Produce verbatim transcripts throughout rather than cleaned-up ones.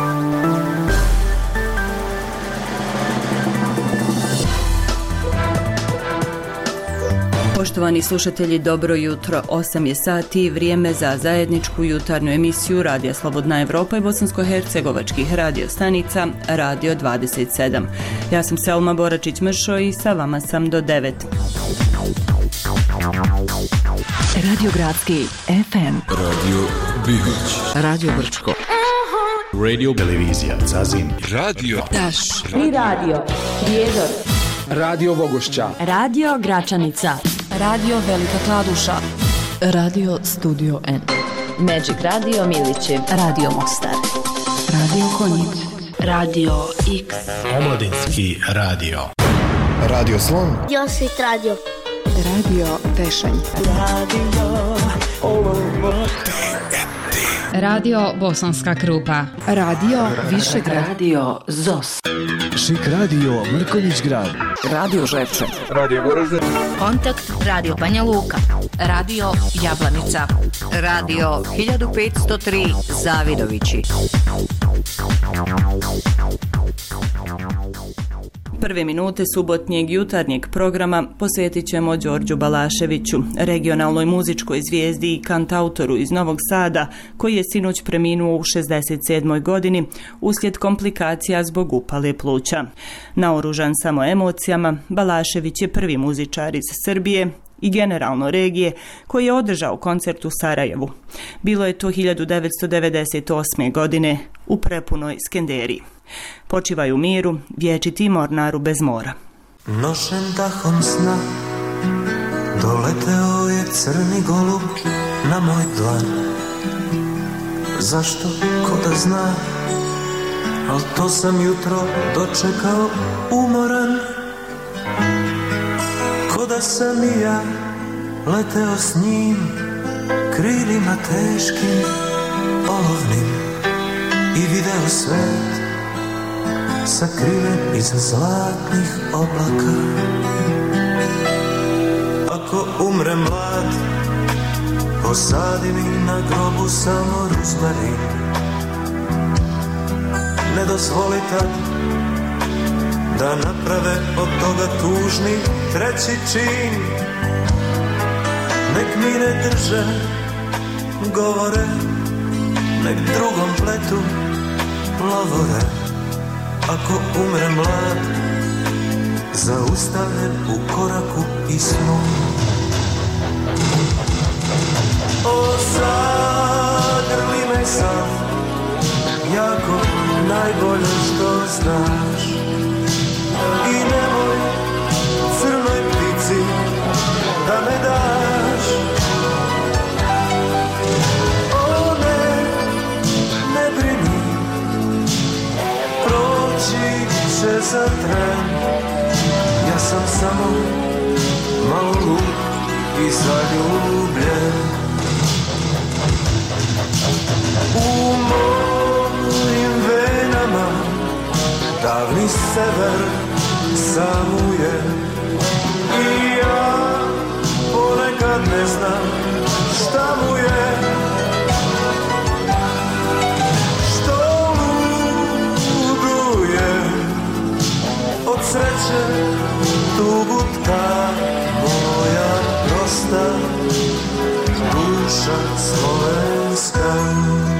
Poštovani slušatelji, dobro jutro. osam je sati, vrijeme za zajedničku jutarnju emisiju Radija Slobodna Evropa i bosansko-hercegovačkih radio stanica Radio dvadeset sedam. Ja sam Selma Boračić-Mršo i sa vama sam do devet. Radio Gradski F M, Radio Bihoć, Radio Brčko, Radio Televizija Zazin, Radio Taš i Radio Prijedor, Radio Vogošća, Radio Gračanica, Radio Velika Kladuša, Radio Studio N, Magic Radio Milići, Radio Mostar, Radio Konjic, Radio X, Omladinski radio, Radio Slon, Josvit Radio, Radio Tešanj, Radio Olovo, Radio Bosanska Krupa, Radio Višegrad, Radio Zos, Šik radio Mrkonjić Grad, Radio Žepče, Radio Goražde, Kontakt Radio Banja Luka, Radio Jablanica, Radio hiljadu petsto tri Zavidovići. Prve minute subotnjeg jutarnjeg programa posvetit ćemo Đorđu Balaševiću, regionalnoj muzičkoj zvijezdi i kantautoru iz Novog Sada, koji je sinoć preminuo u šezdeset sedmoj godini uslijed komplikacija zbog upale pluća. Naoružan samo emocijama, Balašević je prvi muzičar iz Srbije i generalno regije koji je održao koncert u Sarajevu. Bilo je to hiljadu devetsto devedeset osme. godine u prepunoj Skenderiji. Počivaj u miru, vječiti mornaru bez mora. Nošen dahom sna doleteo je crni golub na moj dlan. Zašto, ko da zna, al to sam jutro dočekao umoran. Ko da sam i ja leteo s njim krilima teškim, olovnim, i video svet sakriven iza zlatnih oblaka. Ako umrem mlad, posadi mi na grobu samo ruzmarin. Ne dozvoli tad da naprave od toga tužni treći čin. Nek mi ne drže govore, nek drugom pletu lovore. Ako umrem mlad, zaustavljen u koraku i snu. O, zagrli me sad, jako najbolje što znaš. I nemoj crnoj ptici da me daš. O ne, ne brini, proći će za tren. Ja sam samo malo lud i zaljubljen. U mojim venama davni sever samuje. I ja ponekad ne znam šta mu je. Što luduje od sreće tugu tka moja prosta duša slovenska.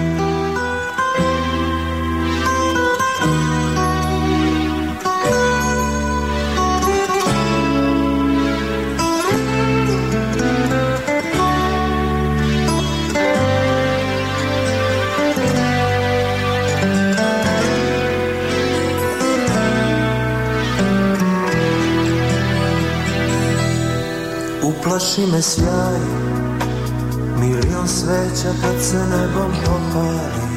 Uplaši me sjaj, milion sveća kad se nebom popali.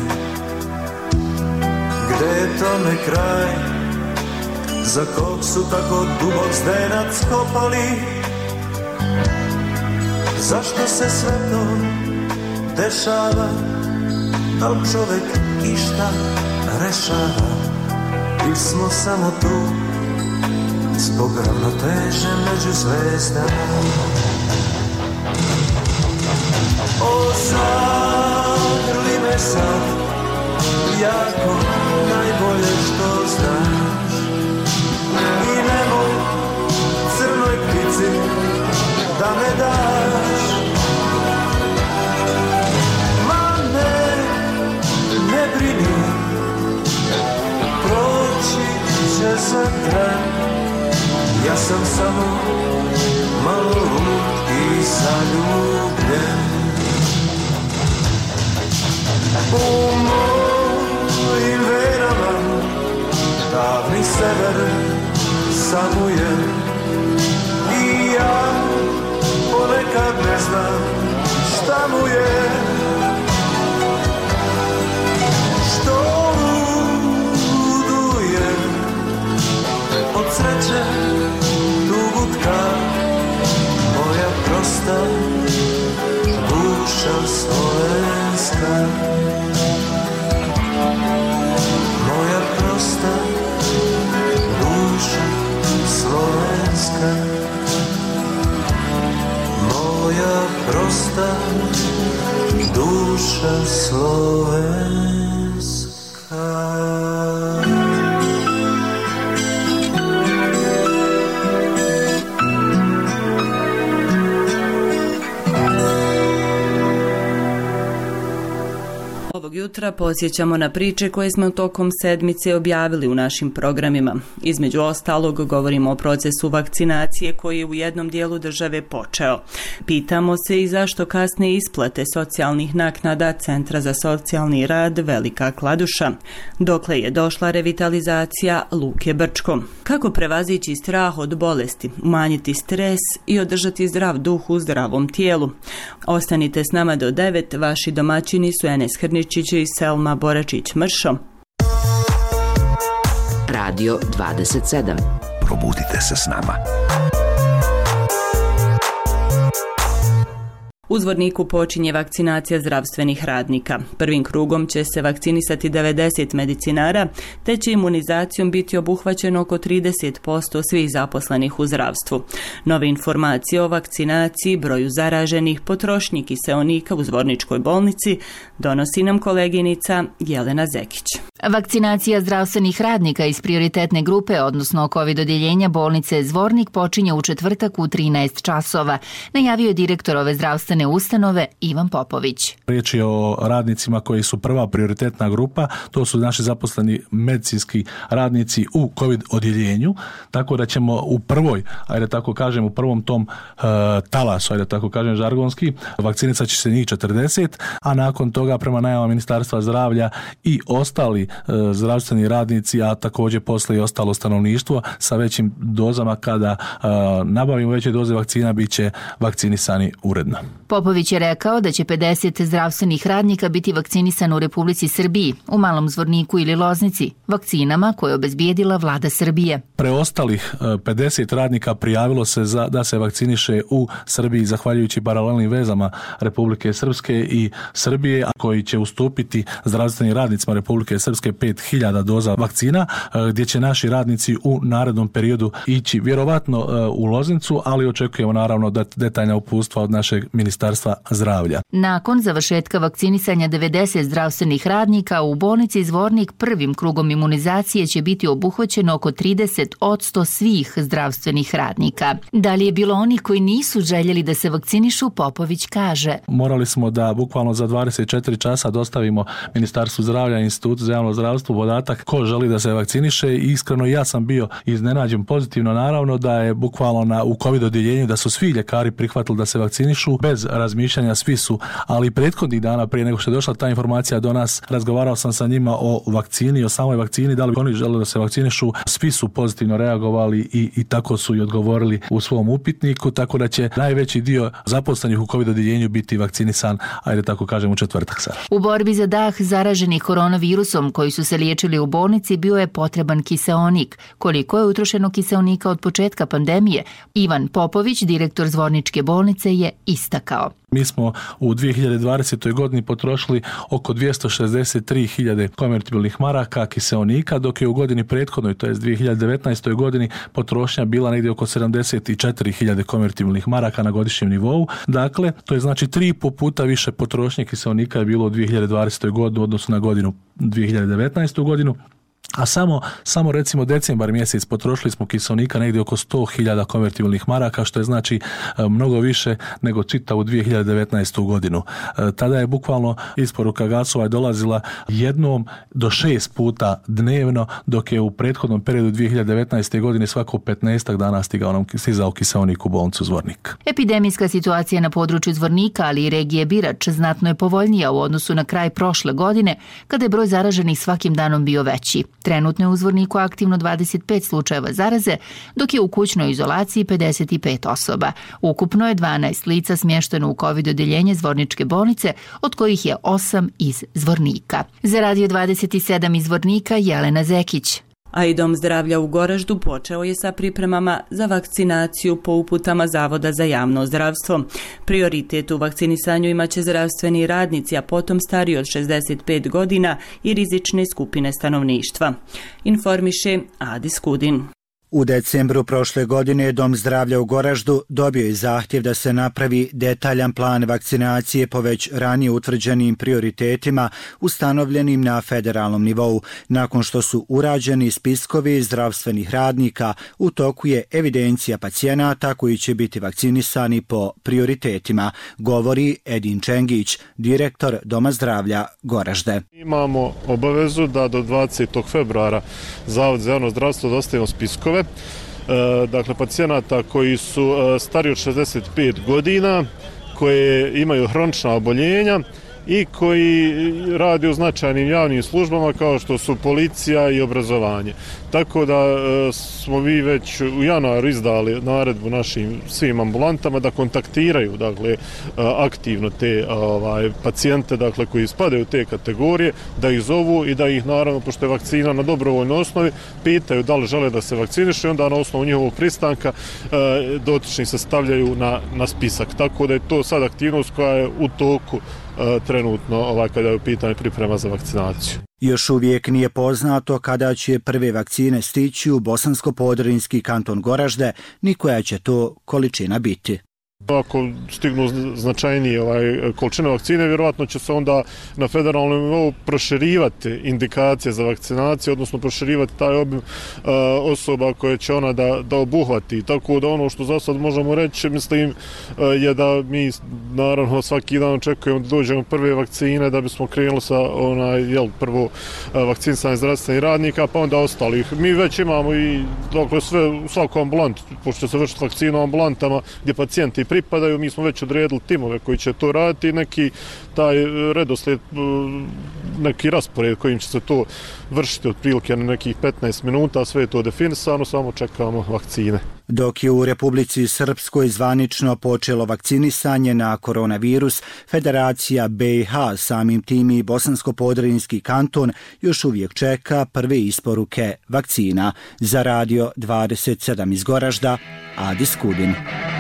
Gde je tome kraj, za kog su tako dubok zdenac kopali? Zašto se sve to dešava, al čovek išta rešava? Ili smo samo tu zbog ravnoteže među zvezdama? O, zagrli me sad, jako samo je. I ja ponekad ne znam šta mu je, što luduje od sreće tugutka, moja prosta duša slovenska, moja prosta duša slovenska, moja prosta duša slovenska. Ovog jutra posjećamo na priče koje smo tokom sedmice objavili u našim programima. Između ostalog govorimo o procesu vakcinacije koji je u jednom dijelu države počeo. Pitamo se i zašto kasne isplate socijalnih naknada Centra za socijalni rad Velika Kladuša. Dokle je došla revitalizacija Luke Brčko? Kako prevazići strah od bolesti, umanjiti stres i održati zdrav duh u zdravom tijelu? Ostanite s nama do devet, vaši domaćini su Enes Hrnić i Selma Boračić-Mršo. Radio dvadeset sedam. Probudite se s nama. U Zvorniku počinje vakcinacija zdravstvenih radnika. Prvim krugom će se vakcinisati devedeset medicinara, te će imunizacijom biti obuhvaćeno oko trideset posto svih zaposlenih u zdravstvu. Nove informacije o vakcinaciji, broju zaraženih, potrošnji kiseonika u Zvorničkoj bolnici donosi nam koleginica Jelena Zekić. Vakcinacija zdravstvenih radnika iz prioritetne grupe, odnosno COVID odjeljenja bolnice Zvornik, počinje u četvrtak u trinaest časova, najavio je direktor ove zdravstvene ustanove Ivan Popović. Riječ je o radnicima koji su prva prioritetna grupa, to su naši zaposleni medicinski radnici u COVID odjeljenju, tako da ćemo u prvoj, ajde tako kažem, u prvom tom uh, talasu, ajde tako kažem žargonski, vakcinica će se njih četrdeset, a nakon toga prema najavama Ministarstva zdravlja i ostali uh, zdravstveni radnici, a također poslije i ostalo stanovništvo sa većim dozama kada uh, nabavimo veće doze vakcina bit će vakcinisani uredno. Popović je rekao da će pedeset zdravstvenih radnika biti vakcinisan u Republici Srbiji, u Malom Zvorniku ili Loznici, vakcinama koje je obezbijedila vlada Srbije. Preostalih pedeset radnika prijavilo se za, da se vakciniše u Srbiji zahvaljujući paralelnim vezama Republike Srpske i Srbije, a koji će ustupiti zdravstvenim radnicima Republike Srpske pet hiljada doza vakcina, gdje će naši radnici u narednom periodu ići vjerovatno u Loznicu, ali očekujemo naravno detaljna uputstva od našeg Ministarstva zdravlja. Nakon završetka vakcinisanja devedeset zdravstvenih radnika u bolnici Zvornik prvim krugom imunizacije će biti obuhvaćeno oko trideset posto svih zdravstvenih radnika. Da li je bilo onih koji nisu željeli da se vakcinišu, Popović kaže. Morali smo da bukvalno za dvadeset četiri časa dostavimo Ministarstvu zdravlja i Institutu za javno zdravstvo podatak ko želi da se vakciniše i iskreno ja sam bio iznenađen pozitivno naravno da je bukvalno na, u COVID odjeljenju da su svi ljekari prihvatili da se vakcinišu bez razmišljanja, svi su, ali prethodnih dana prije nego što je došla ta informacija do nas, razgovarao sam sa njima o vakcini, o samoj vakcini, da li oni žele da se vakcinišu, svi su pozitivno reagovali i, i tako su i odgovorili u svom upitniku, tako da će najveći dio zaposlenih u COVID odjeljenju biti vakcinisan, ajde tako kažem, u četvrtak sada. U borbi za dah zaraženih koronavirusom koji su se liječili u bolnici bio je potreban kiseonik. Koliko je utrošeno kiseonika od početka pandemije, Ivan Popović, direktor Zvorničke bolnice, je istakao. Mi smo u dvije hiljade dvadesetoj godini potrošili oko dvjesto šezdeset tri hiljade konvertibilnih maraka kiseonika, dok je u godini prethodnoj, to je dvije hiljade devetnaestoj godini, potrošnja bila negdje oko sedamdeset četiri hiljade konvertibilnih maraka na godišnjem nivou. Dakle, to je znači tri i po puta više potrošnje kiseonika je bilo u dvije hiljade dvadesetoj godini u odnosu na godinu dvije hiljade devetnaestu godinu. A samo, samo recimo decembar mjesec potrošili smo kiseonika negdje oko sto hiljada konvertibilnih maraka, što je znači mnogo više nego čitavu dvije hiljade devetnaestu godinu. Tada je bukvalno isporuka gasova dolazila jednom do šest puta dnevno, dok je u prethodnom periodu dvije hiljade devetnaeste godine svako petnaestak dana stigao nam stizao kiseonik u bolnicu Zvornik. Epidemijska situacija na području Zvornika, ali i regije Birač, znatno je povoljnija u odnosu na kraj prošle godine, kada je broj zaraženih svakim danom bio veći. Trenutno je u Zvorniku aktivno dvadeset pet slučajeva zaraze, dok je u kućnoj izolaciji pedeset pet osoba. Ukupno je dvanaest lica smješteno u COVID odeljenje Zvorničke bolnice, od kojih je osam iz Zvornika. Za Radio dvadeset sedam iz Zvornika Jelena Zekić. A i Dom zdravlja u Goraždu počeo je sa pripremama za vakcinaciju po uputama Zavoda za javno zdravstvo. Prioritet u vakcinisanju imaće zdravstveni radnici, a potom stariji od šezdeset pet godina i rizične skupine stanovništva. Informiše Adi Skudin. U decembru prošle godine Dom zdravlja u Goraždu dobio je zahtjev da se napravi detaljan plan vakcinacije po već ranije utvrđenim prioritetima ustanovljenim na federalnom nivou. Nakon što su urađeni spiskovi zdravstvenih radnika, u toku je evidencija pacijenata koji će biti vakcinisani po prioritetima, govori Edin Čengić, direktor Doma zdravlja Goražde. Imamo obavezu da do dvadesetog februara Zavod za javno zdravstvo dostavimo spiskove, dakle pacijenata koji su stariji od šezdeset pet godina, koje imaju hronična oboljenja i koji radi u značajnim javnim službama kao što su policija i obrazovanje. Tako da smo vi već u januaru izdali naredbu našim svim ambulantama da kontaktiraju, dakle, aktivno te ovaj, pacijente, dakle, koji spadaju u te kategorije, da ih zovu i da ih, naravno, pošto je vakcina na dobrovoljnoj osnovi, pitaju da li žele da se vakcinišu i onda na osnovu njihovog pristanka dotični se stavljaju na, na spisak. Tako da je to sad aktivnost koja je u toku trenutno ovaj, kada je u pitanju priprema za vakcinaciju. Još uvijek nije poznato kada će prve vakcine stići u Bosansko-Podrinjski kanton Goražde, ni koja će to količina biti. Ako stignu značajnije ovaj, količine vakcine, vjerojatno će se onda na federalnom nivou proširivati indikacije za vakcinaciju, odnosno proširivati taj obim uh, osoba koje će ona da, da obuhvati. Tako da ono što za sad možemo reći, mislim, uh, je da mi naravno svaki dan očekujemo da dođemo prve vakcine, da bismo krenuli sa onaj, jel, prvo uh, vakcinisanje zdravstvenih radnika, pa onda ostalih. Mi već imamo i dakle, sve u svakom ambulantu, pošto se vršiti vakcina u ambulantama gdje pacijenti pripadaju, mi smo već odredili timove koji će to raditi, neki taj redoslijed, neki raspored kojim će se to vršiti otprilike na nekih petnaest minuta, sve je to definisano, samo čekamo vakcine. Dok je u Republici Srpskoj zvanično počelo vakcinisanje na koronavirus, Federacija B i H, samim tim i Bosansko-Podrinjski kanton, još uvijek čeka prve isporuke vakcina. Za Radio dvadeset sedam iz Goražda, Adi Skudin.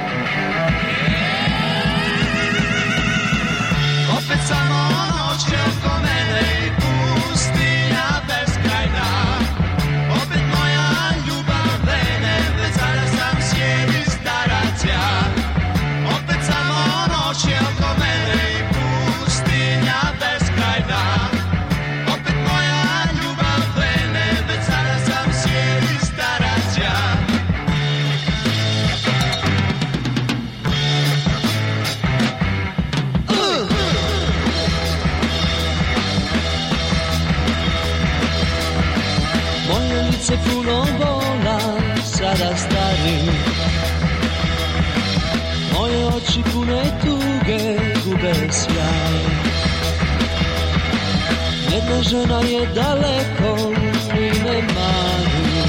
Puno bola, sada starim. Moje oči pune tuge, gube sjaj. Jedna žena je daleko i ne mani.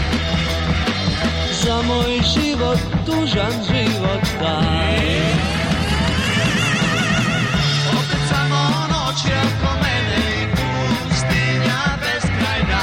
Za moj život, tužan život taj. Opet samo noć je oko mene i pustinja beskrajna.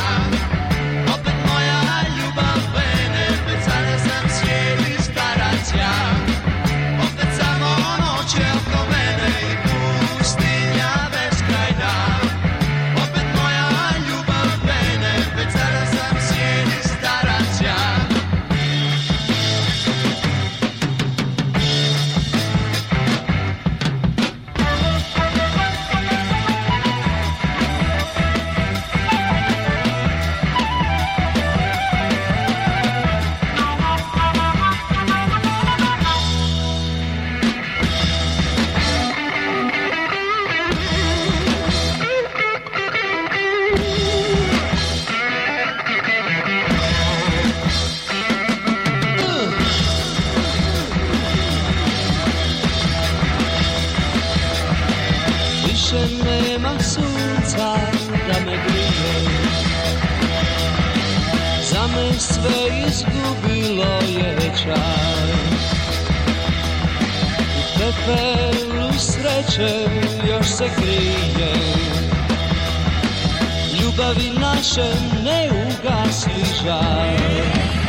sve izgubilo je čar. U pepelu sreće još se krije, ljubavi naše ne ugasli žar.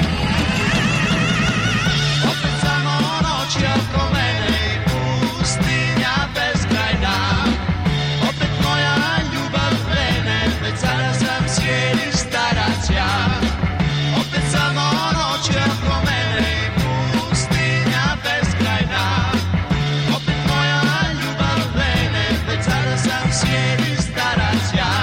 Opet samo noć oko mene i pustinja bezkrajna. Opet moja ljubav krene, već sada sam sjedi starac ja. Opet samo noć oko mene i pustinja bezkrajna. Opet moja ljubav krene, već sada sam sjedi starac ja.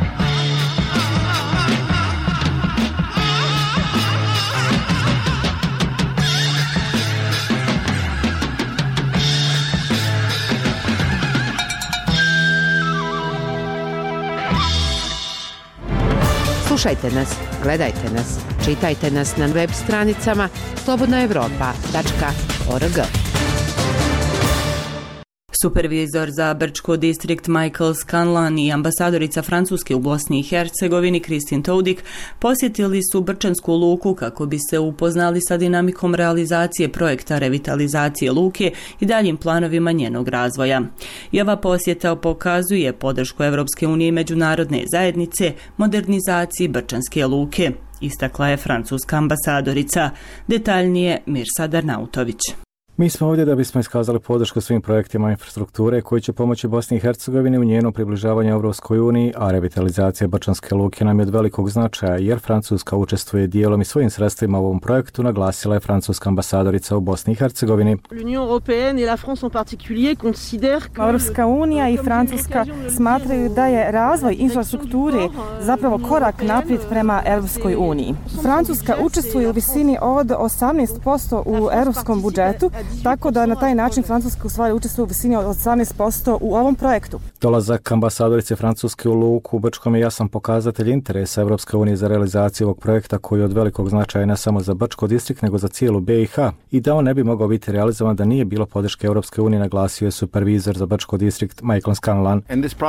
Slušajte nas, gledajte nas, čitajte nas na web stranicama slobodna evropa tačka org. Supervizor za Brčko distrikt Michael Scanlan i ambasadorica Francuske u Bosni i Hercegovini Kristin Toudik posjetili su Brčansku luku kako bi se upoznali sa dinamikom realizacije projekta revitalizacije luke i daljim planovima njenog razvoja. I ova posjeta pokazuje podršku Evropske unije i međunarodne zajednice modernizaciji Brčanske luke, istakla je francuska ambasadorica. Detaljnije Mirsad Arnautović. Mi smo ovdje da bismo iskazali podršku svim projektima infrastrukture koji će pomoći Bosni i Hercegovini u njenom približavanju Evropskoj uniji, a revitalizacija Brčanske luke nam je od velikog značaja jer Francuska učestvuje dijelom i svojim sredstvima u ovom projektu, naglasila je francuska ambasadorica u Bosni i Hercegovini. Evropska unija i Francuska smatraju da je razvoj infrastrukture zapravo korak naprijed prema Evropskoj uniji. Francuska učestvuje u visini od osamnaest posto u europskom budžetu, tako da na taj način Francuska u stvari učestvuje u visini od osamnaest posto u ovom projektu. Dolazak ambasadorice Francuske u luku u Brčkom je jasan pokazatelj interesa Evropske unije za realizaciju ovog projekta koji je od velikog značaja ne samo za Brčko distrikt nego za cijelu B i H i da on ne bi mogao biti realizovan da nije bilo podrške Evropske unije, naglasio je supervizor za Brčko distrikt Michael Scanlan.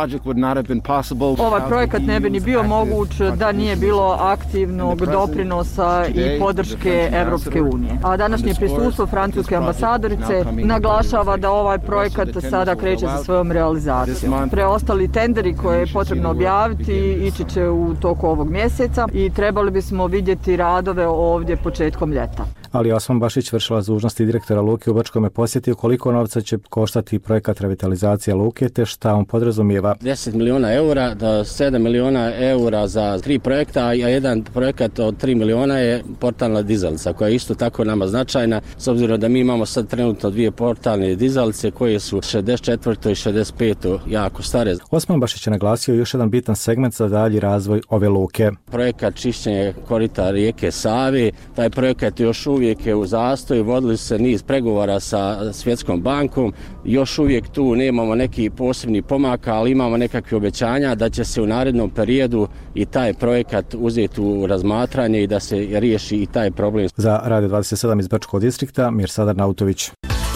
Ovaj projekat ne bi ni bio moguć da nije bilo aktivnog doprinosa i podrške Evropske unije. A današnje prisustvo francuske ambasadorice naglašava da ovaj projekat sada kreće sa svojom realizacijom. Preostali tenderi koje je potrebno objaviti ići će u toku ovog mjeseca i trebali bismo vidjeti radove ovdje početkom ljeta. Ali Osman Bašić, vršilac dužnosti direktora luke u Brčkom, je posjetio koliko novca će koštati projekat revitalizacije luke te šta on podrazumijeva. deset miliona eura, da sedam miliona eura za tri projekta, a jedan projekat od tri miliona je portalna dizalica koja je isto tako nama značajna s obzirom da mi imamo sad trenutno dvije portalne dizalice koje su šezdeset četvrtoj i šezdeset petoj jako stare. Osman Bašić je naglasio još jedan bitan segment za dalji razvoj ove luke. Projekat čišćenja korita rijeke Save, taj projekat još uvijek je u zastoju, vodili se niz pregovora sa Svjetskom bankom, još uvijek tu nemamo neki posebni pomaka, ali imamo nekakve obećanja da će se u narednom periodu i taj projekat uzeti u razmatranje i da se riješi i taj problem. Za Radio dvadeset sedam iz Brčkog distrikta, Mirsad Arnautović.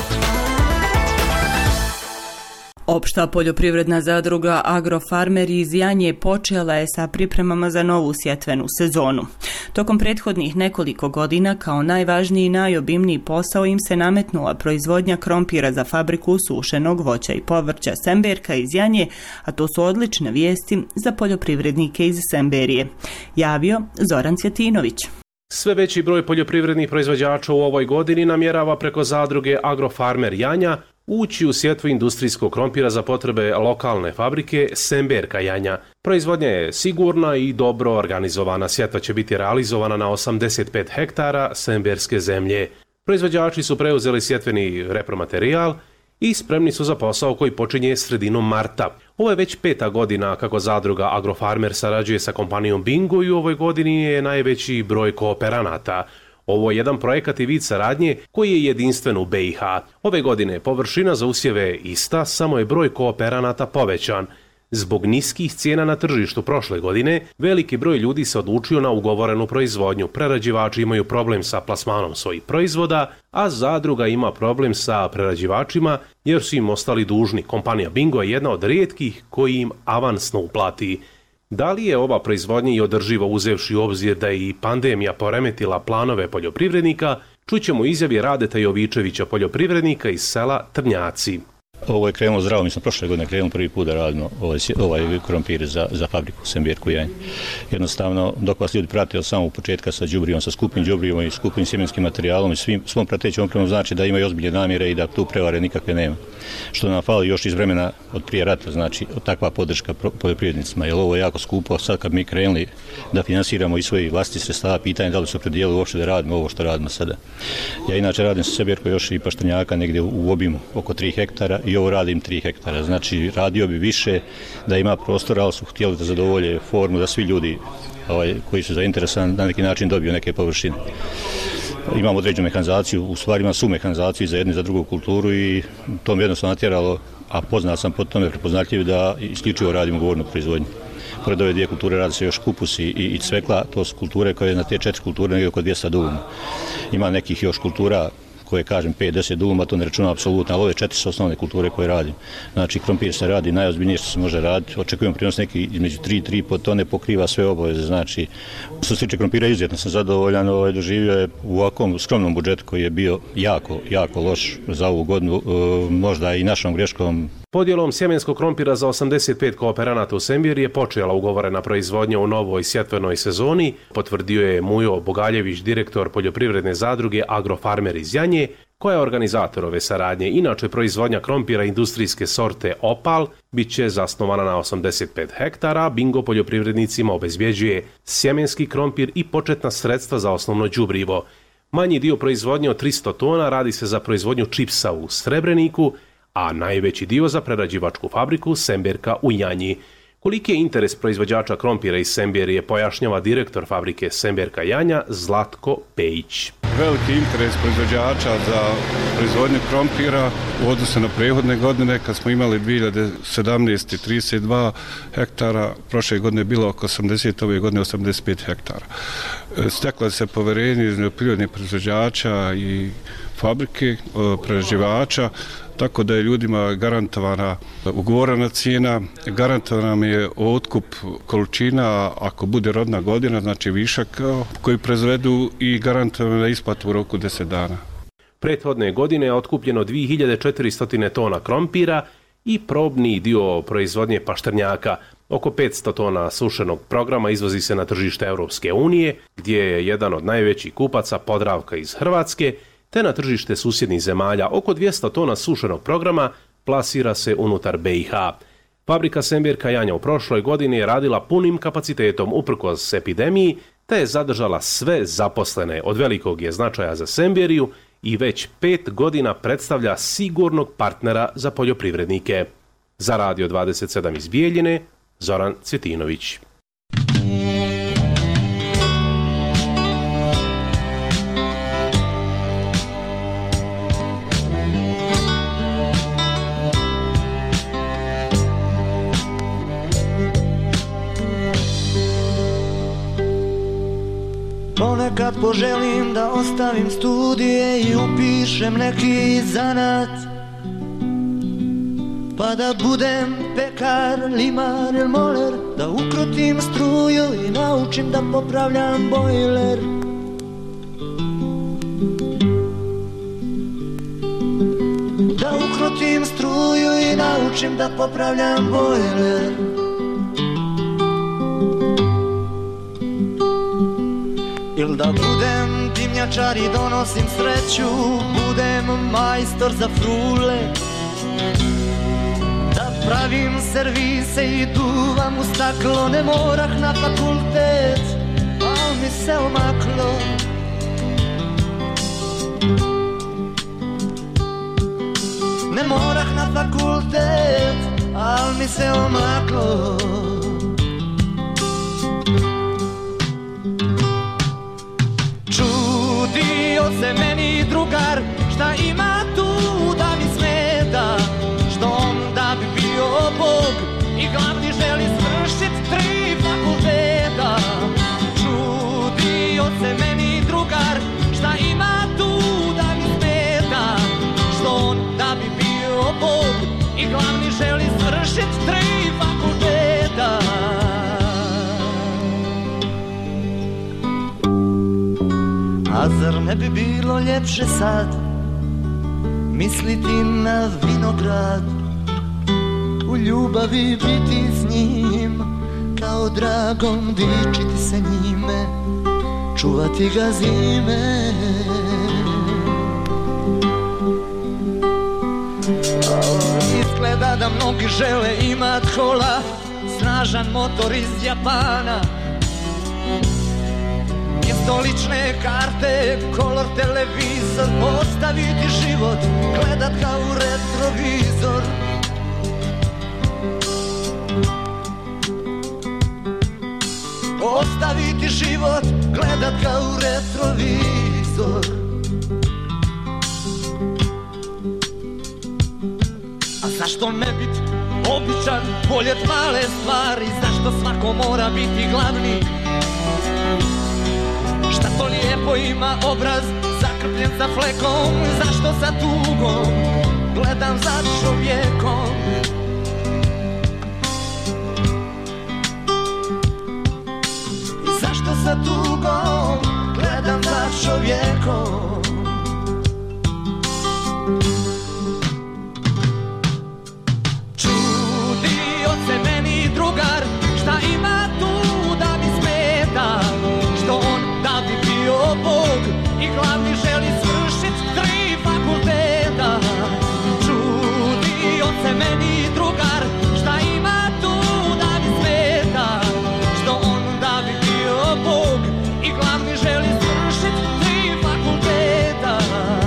Opšta poljoprivredna zadruga Agrofarmeri iz Janje počela je sa pripremama za novu sjetvenu sezonu. Tokom prethodnih nekoliko godina kao najvažniji i najobimniji posao im se nametnula proizvodnja krompira za fabriku sušenog voća i povrća Semberka iz Janje, a to su odlične vijesti za poljoprivrednike iz Semberije. Javio Zoran Cvjetinović. Sve veći broj poljoprivrednih proizvođača u ovoj godini namjerava preko zadruge Agrofarmer Janja ući u sjetvu industrijskog krompira za potrebe lokalne fabrike Semberka Janja. Proizvodnja je sigurna i dobro organizovana. Sjetva će biti realizovana na osamdeset pet hektara semberske zemlje. Proizvođači su preuzeli sjetveni repromaterijal i spremni su za posao koji počinje sredinom marta. Ovo je već peta godina kako zadruga Agrofarmer sarađuje sa kompanijom Bingo i u ovoj godini je najveći broj kooperanata. Ovo je jedan projekat i vid saradnje koji je jedinstven u B i H. Ove godine površina za usjeve ista, samo je broj kooperanata povećan. Zbog niskih cijena na tržištu prošle godine, veliki broj ljudi se odlučio na ugovorenu proizvodnju. Prerađivači imaju problem sa plasmanom svojih proizvoda, a zadruga ima problem sa prerađivačima jer su im ostali dužni. Kompanija Bingo je jedna od rijetkih koji im avansno uplati. Da li je ova proizvodnja i održiva uzevši u obzir da je i pandemija poremetila planove poljoprivrednika, čućemo izjavi Radeta Jovičevića, poljoprivrednika iz sela Trnjaci. Ovo je krenulo zdravo, mi smo prošle godine krenuli prvi put da radimo ovaj, ovaj krompir za, za fabriku Semberku Janje. Jednostavno, dok vas ljudi prate od samog početka sa đubrivom, sa skupim đubrivom i skupim sjemenskim materijalom i svim, svom pratećom opremom, znači da imaju ozbiljne namjere i da tu prevare nikakve nema. Što nam fali još iz vremena od prije rata, znači od takva podrška poljoprivrednicima, jer ovo je jako skupo. Sad kad mi krenuli da finansiramo i svoji vlastitih sredstava, pitanje da li su predijeli uopšte da radimo ovo što radimo sada. Ja inače radim sa Semberkom još i paštrnjaka negdje u obimu oko tri hektara i ovo radim tri hektara. Znači radio bi više da ima prostora, ali su htjeli da zadovolje formu da svi ljudi ovaj, koji su zainteresani na neki način dobiju neke površine. Imamo određenu mehanizaciju, u stvari imam su mehanizaciju za jednu i za drugu kulturu i to mi jednostavno natjeralo, a poznat sam po tome prepoznatljiv da isključivo radim ugovornu proizvodnju. Pored ove dvije kulture radi se još kupus i, i cvekla, to su kulture koje na te četiri kulture negdje oko dvjesto duluma. Ima nekih još kultura koje kažem pet do deset duluma, to ne računam apsolutno, ali ove četiri su osnovne kulture koje radim. Znači, krompir se radi najozbiljnije što se može raditi, očekujem prinos neki između tri do tri i pol tone, pokriva sve obaveze, znači, što se tiče krompira izuzetno sam zadovoljan, ovaj, doživio je u ovakvom skromnom budžetu koji je bio jako, jako loš za ovu godinu, možda i našom greškom. Podjelom sjemenskog krompira za osamdeset pet kooperanata u Sembir je počela ugovorena proizvodnja u novoj sjetvenoj sezoni, potvrdio je Mujo Bogaljević, direktor poljoprivredne zadruge Agrofarmer iz Janje, koja je organizator ove saradnje. Inače, proizvodnja krompira industrijske sorte Opal bit će zasnovana na osamdeset pet hektara, Bingo poljoprivrednicima obezbjeđuje sjemenski krompir i početna sredstva za osnovno đubrivo. Manji dio proizvodnje od tristo tona radi se za proizvodnju čipsa u Srebreniku, a najveći dio za prerađivačku fabriku Semberka u Janji. Koliki je interes proizvođača krompira iz Semberije pojašnjava direktor fabrike Semberka Janja Zlatko Pejić. Veliki interes proizvođača za proizvodnju krompira u odnosu na prethodne godine kad smo imali dvije hiljade sedamnaeste. trideset dva hektara, prošle godine je bilo oko osamdeset, ove godine osamdeset pet hektara. Stekla se poverenje između poljoprivrednih proizvođača i fabrike, prerađivača, tako da je ljudima garantovana ugovorena cijena, garantovan nam je otkup količina ako bude rodna godina, znači višak koji proizvedu i garantovana isplata u roku deset dana. Prethodne godine je otkupljeno dvije hiljade četiristo tona krompira i probni dio proizvodnje paštrnjaka. Oko petsto tona sušenog programa izvozi se na tržište Europske unije, gdje je jedan od najvećih kupaca Podravka iz Hrvatske, te na tržište susjednih zemalja. Oko dvjesto tona sušenog programa plasira se unutar be i ha. Fabrika Semberka Janja u prošloj godini je radila punim kapacitetom uprkos epidemiji, te je zadržala sve zaposlene. Od velikog je značaja za Semberiju i već pet godina predstavlja sigurnog partnera za poljoprivrednike. Za Radio dvadeset sedam iz Bijeljine, Zoran Cvjetinović. Ponekad poželim da ostavim studije i upišem neki zanat, pa da budem pekar, limar ili moler, da ukrotim struju i naučim da popravljam bojler. Da ukrotim struju i naučim da popravljam bojler. Il da budem dimnjačar i donosim sreću, budem majstor za frule, da pravim servise i duvam u staklo. Ne morah na fakultet, al mi se omaklo. Ne morah na fakultet, al mi se omaklo. Čudio se meni drugar, šta ima tu da mi smeta, što on da bi bio Bog i glavni želi svršit tri fakulteta. Čudio se meni drugar, šta ima tu da mi smeta, što on da bi bio Bog i glavni želi svršit tri fakulteta. A zar ne bi bilo ljepše sad misliti na vinograd, u ljubavi biti s njim, kao dragom dičiti se njime, čuvati ga zime. Izgleda da mnogi žele imat kola, snažan motor iz Japana, mjesto lične karte, kolor televizor, postaviti život, gledat ga u retrovizor. Postaviti život, gledat ga u retrovizor. A zašto ne bit običan, voljet male stvari, zašto svako mora biti glavni? Šta to lijepo ima obraz, zakrpljen sa flekom, zašto sa tugom gledam za čovjekom? I zašto sa tugom gledam za čovjekom? Čudio se meni drugar, šta ima tu da mi smeta, što on da bi bio Bog i glavni želi svršit tri fakulteta. Čudio se meni drugar, šta ima tu da mi smeta, što on da bi bio Bog i glavni želi svršit tri fakulteta.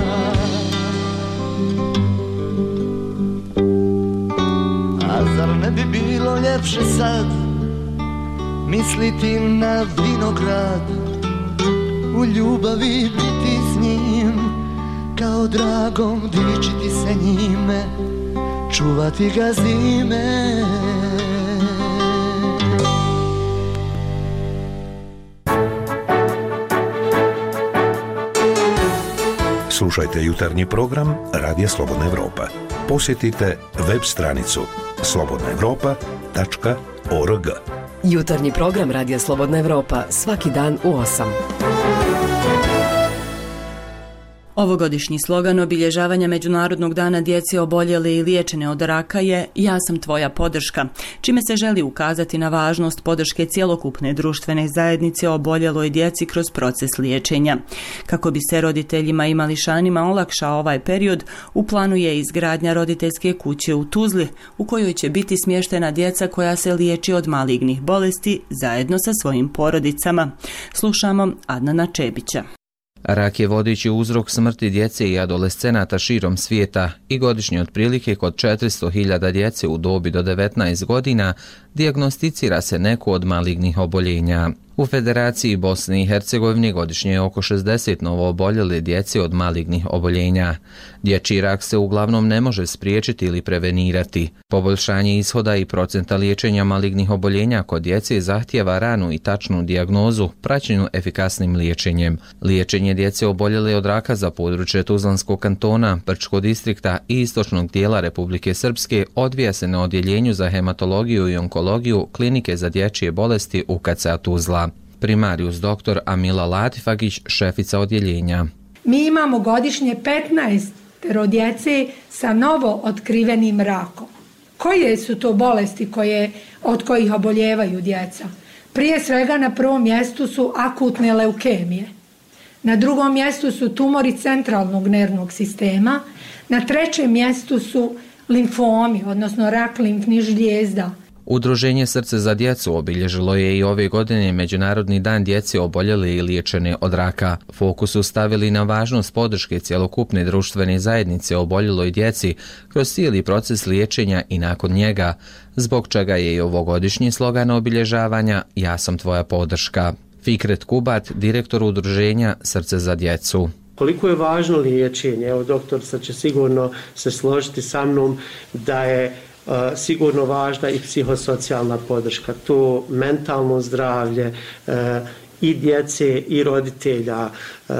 A zar ne bi bilo ljepše sad misliti na vinograd, u ljubavi biti s njim, kao dragom dičiti se njime, čuvati ga zime. Slušajte jutarnji program Radija Slobodna Evropa. Posjetite web stranicu slobodna evropa tačka org. Jutarnji program Radija Slobodna Evropa svaki dan u osam. Ovogodišnji slogan obilježavanja Međunarodnog dana djece oboljele i liječene od raka je Ja sam tvoja podrška, čime se želi ukazati na važnost podrške cjelokupne društvene zajednice oboljeloj djeci kroz proces liječenja. Kako bi se roditeljima i mališanima olakšao ovaj period, u planu je izgradnja roditeljske kuće u Tuzli, u kojoj će biti smještena djeca koja se liječi od malignih bolesti zajedno sa svojim porodicama. Slušamo Adnana Čebića. Rak je vodeći uzrok smrti djece i adolescenata širom svijeta i godišnje otprilike kod četiristo hiljada djece u dobi do devetnaest godina dijagnosticira se neko od malignih oboljenja. U Federaciji Bosne i Hercegovine godišnje je oko šezdeset novo oboljele djece od malignih oboljenja. Dječji rak se uglavnom ne može spriječiti ili prevenirati. Poboljšanje ishoda i procenta liječenja malignih oboljenja kod djece zahtijeva ranu i tačnu dijagnozu, praćenju efikasnim liječenjem. Liječenje djece oboljele od raka za područje Tuzlanskog kantona, Brčkog distrikta i istočnog dijela Republike Srpske odvija se na odjeljenju za hematologiju i onkologiju Klinike za dječje bolesti U K C A Tuzla. Primarius doktor Amila Latifagić, šefica odjeljenja. Mi imamo godišnje petnaest djece sa novo otkrivenim rakom. Koje su to bolesti koje, od kojih oboljevaju djeca? Prije svega na prvom mjestu su akutne leukemije. Na drugom mjestu su tumori centralnog nervnog sistema. Na trećem mjestu su limfomi, odnosno rak limfnih žlijezda. Udruženje Srce za djecu obilježilo je i ove godine Međunarodni dan djece oboljele i liječene od raka. Fokus su stavili na važnost podrške cjelokupne društvene zajednice oboljeloj djeci kroz cijeli proces liječenja i nakon njega, zbog čega je i ovogodišnji slogan obilježavanja Ja sam tvoja podrška. Fikret Kubat, direktor udruženja Srce za djecu. Koliko je važno liječenje, evo doktor sad će sigurno se složiti sa mnom da je Uh, sigurno važna i psihosocijalna podrška, to mentalno zdravlje uh, i djece i roditelja, uh,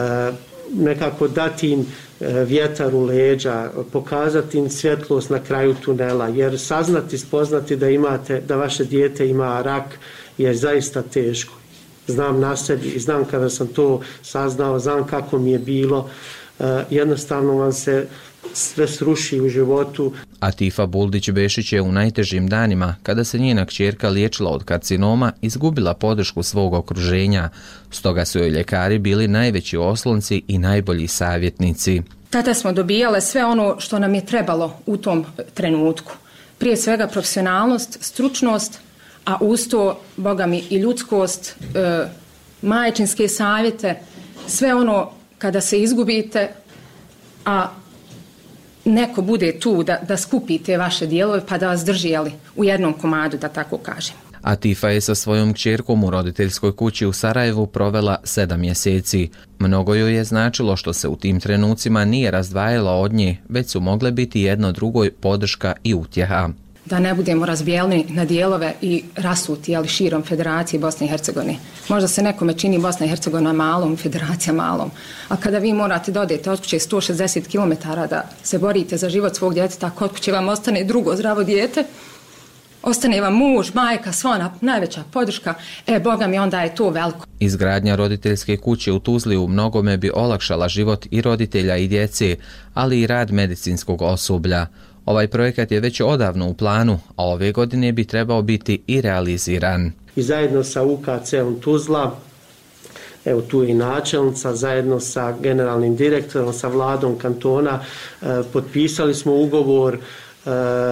nekako dati im uh, vjetar u leđa, pokazati im svjetlost na kraju tunela, jer saznati, spoznati da imate, da vaše dijete ima rak je zaista teško. znam na sebi i znam kada sam to saznao, znam kako mi je bilo, jednostavno vam se sve sruši u životu. Atifa Buldić-Bešić je u najtežim danima, kada se njena kćerka liječila od karcinoma, izgubila podršku svog okruženja. Stoga su joj ljekari bili najveći oslonci i najbolji savjetnici. Tada smo dobijale sve ono što nam je trebalo u tom trenutku. Prije svega profesionalnost, stručnost, a uz to, boga mi, i ljudskost, e, majčinske savjete, sve ono kada se izgubite, a neko bude tu da, da skupi te vaše dijelove pa da vas drži, jeli, u jednom komadu, da tako kažem. Atifa je sa svojom kćerkom u roditeljskoj kući u Sarajevu provela sedam mjeseci. Mnogo joj je značilo što se u tim trenucima nije razdvajala od nje, već su mogle biti jedno drugoj podrška i utjeha. Da ne budemo razbijeljeni na dijelove i rasuti, jeli, širom Federacije Bosne i Hercegovine. Možda se nekome čini Bosna i Hercegovina malom, Federacija malom, a kada vi morate da odete od kuće sto šezdeset kilometara da se borite za život svog djeteta, kod kuće vam ostane drugo zdravo dijete, ostane vam muž, majka, sva najveća podrška, e, boga mi, onda je to veliko. Izgradnja roditeljske kuće u Tuzli u mnogome bi olakšala život i roditelja i djece, ali i rad medicinskog osoblja. Ovaj projekat je već odavno u planu, a ove godine bi trebao biti i realiziran. I zajedno sa U K C-om Tuzla, evo tu je i načelnica, zajedno sa generalnim direktorom, sa vladom kantona, eh, potpisali smo ugovor eh,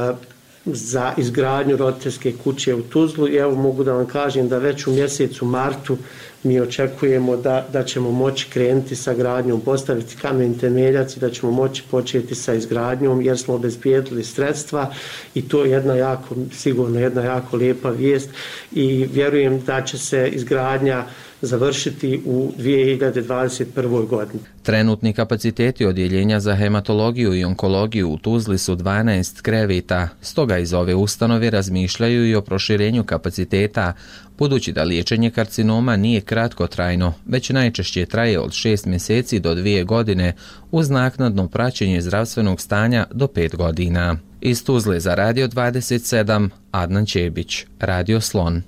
za izgradnju roditeljske kuće u Tuzlu i evo mogu da vam kažem da već u mjesecu martu mi očekujemo da, da ćemo moći krenuti sa gradnjom, postaviti kamen temeljac i da ćemo moći početi sa izgradnjom jer smo obezbijedili sredstva i to je jedna jako, sigurno jedna jako lijepa vijest i vjerujem da će se izgradnja završiti u dvije hiljade dvadeset prvoj godini. Trenutni kapaciteti odjeljenja za hematologiju i onkologiju u Tuzli su dvanaest kreveta, stoga iz ove ustanove razmišljaju i o proširenju kapaciteta, budući da liječenje karcinoma nije kratkotrajno, već najčešće traje od šest mjeseci do dvije godine, uz naknadno praćenje zdravstvenog stanja do pet godina. Iz Tuzle za Radio dvadeset sedam, Adnan Čebić, Radio Slon.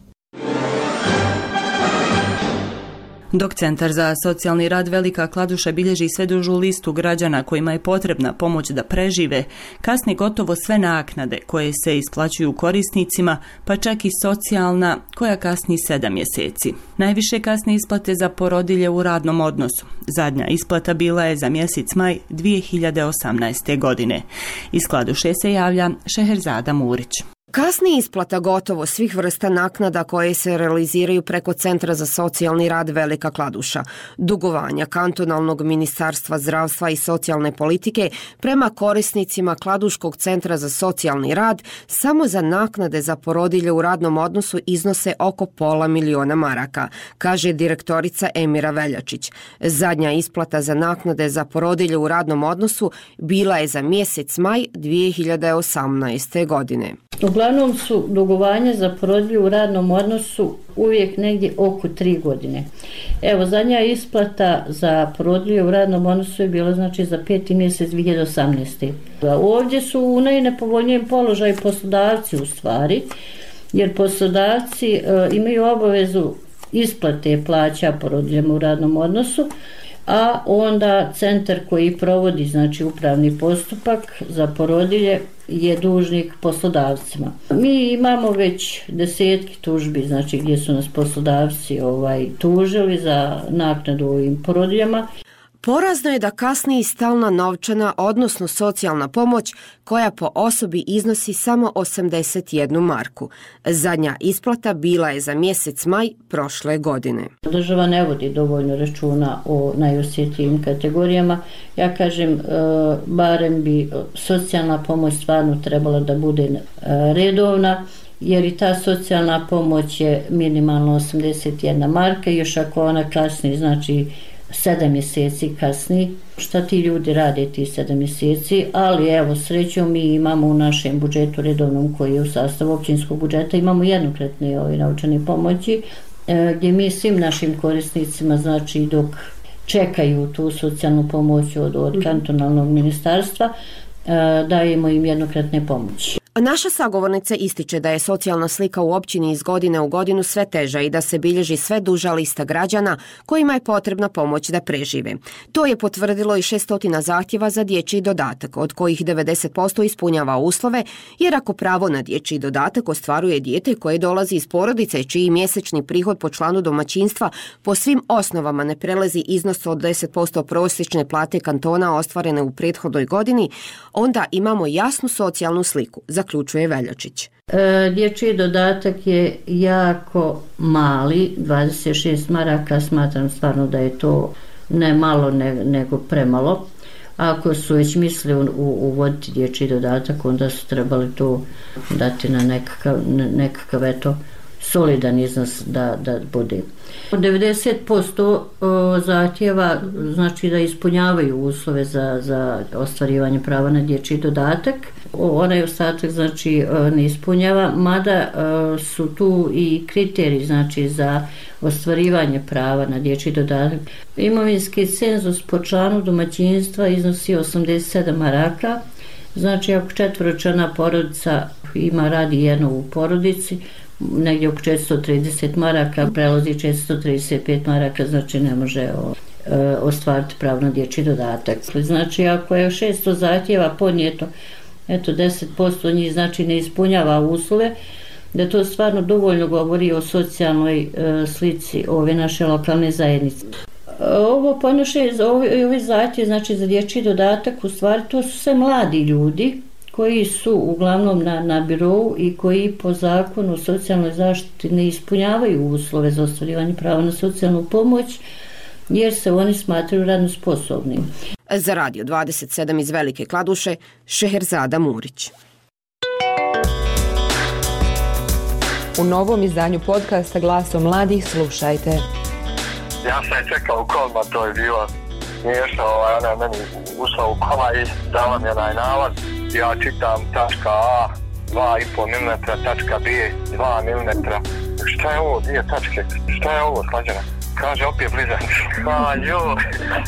Dok Centar za socijalni rad Velika Kladuša bilježi sve dužu listu građana kojima je potrebna pomoć da prežive, kasni gotovo sve naknade koje se isplaćuju korisnicima, pa čak i socijalna koja kasni sedam mjeseci. Najviše kasne isplate za porodilje u radnom odnosu. Zadnja isplata bila je za mjesec maj dvije hiljade osamnaeste. godine. Iz Kladuše se javlja Šeherzada Murić. Kasni isplata gotovo svih vrsta naknada koje se realiziraju preko Centra za socijalni rad Velika Kladuša, dugovanja kantonalnog ministarstva zdravstva i socijalne politike prema korisnicima Kladuškog centra za socijalni rad samo za naknade za porodilje u radnom odnosu iznose oko pola miliona maraka, kaže direktorica Emira Veljačić. Zadnja isplata za naknade za porodilje u radnom odnosu bila je za mjesec maj dvije hiljade osamnaeste. godine. Uglavnom su dugovanja za porodilje u radnom odnosu uvijek negdje oko tri godine. Evo, zadnja isplata za porodilje u radnom odnosu je bila znači za peti mjesec dvije hiljade osamnaeste. Ovdje su u najnepovoljnijem položaju poslodavci u stvari, jer poslodavci e, imaju obavezu isplate plaća porodiljama u radnom odnosu, a onda centar koji provodi znači upravni postupak za porodilje je dužnik poslodavcima. Mi imamo već desetki tužbi, znači gdje su nas poslodavci ovaj tužili za naknadu ovim porodiljama. Porazno je da kasni i stalna novčana, odnosno socijalna pomoć, koja po osobi iznosi samo osamdeset jednu marku. Zadnja isplata bila je za mjesec maj prošle godine. Država ne vodi dovoljno računa o najosjetljivim kategorijama. Ja kažem, barem bi socijalna pomoć stvarno trebala da bude redovna, jer i ta socijalna pomoć je minimalno osamdeset jedna marka, još ako ona kasni, znači sedam mjeseci kasni, šta ti ljudi rade ti sedam mjeseci, ali evo srećom mi imamo u našem budžetu redovnom koji je u sastavu općinskog budžeta, imamo jednokratne ove novčane pomoći e, gdje mi svim našim korisnicima, znači dok čekaju tu socijalnu pomoć od, od kantonalnog ministarstva, e, dajemo im jednokratne pomoći. Naša sagovornica ističe da je socijalna slika u općini iz godine u godinu sve teža i da se bilježi sve duža lista građana kojima je potrebna pomoć da prežive. To je potvrdilo i šesto zahtjeva za dječji dodatak, od kojih devedeset posto ispunjava uslove, jer ako pravo na dječji dodatak ostvaruje dijete koje dolazi iz porodice čiji mjesečni prihod po članu domaćinstva po svim osnovama ne prelazi iznos od deset posto prosječne plate kantona ostvarene u prethodnoj godini, onda imamo jasnu socijalnu sliku, zaključuje Veljačić. E, dječji dodatak je jako mali, dvadeset šest maraka, smatram stvarno da je to ne malo ne, nego premalo. Ako su već mislili uvoditi dječji dodatak, onda su trebali to dati na nekakav, nekakav eto, solidan iznos da, da bude. devedeset posto zahtjeva znači da ispunjavaju uslove za, za ostvarivanje prava na dječji dodatak. Onaj ostatak znači ne ispunjava, mada su tu i kriteriji znači za ostvarivanje prava na dječji dodatak. Imovinski cenzus po članu domaćinstva iznosi osamdeset sedam maraka. Znači ako četvoročlana porodica ima radi jedno u porodici, negdje oko četiristo trideset maraka, prelazi četiristo trideset pet maraka, znači ne može o, e, ostvariti pravo na dječji dodatak. Znači ako je šesto zahtjeva podnijeto, eto deset posto njih znači ne ispunjava uslove, da to stvarno dovoljno govori o socijalnoj e, slici ove naše lokalne zajednice. Ovo podnošenje, ovi, ovi zahtjev znači za dječji dodatak, u stvari to su sve mladi ljudi koji su uglavnom na, na birou i koji po zakonu o socijalnoj zaštiti ne ispunjavaju uslove za ostvarivanje prava na socijalnu pomoć, jer se oni smatraju radno sposobnim. Za Radio dvadeset sedam iz Velike Kladuše, Šeherzada Murić. U novom izdanju podcasta Glasom mladih slušajte. Ja sam je čekao u kolima, to je bilo smiješno, ovaj, ona je meni ušla u kola i dala mi onaj nalaz. Ja čitam tačka A, dva i pol milimetra, tačka B, dva milimetra. Šta je ovo, dvije tačke? Šta je ovo, slađena? Kaže, opet blizanci. A, joj.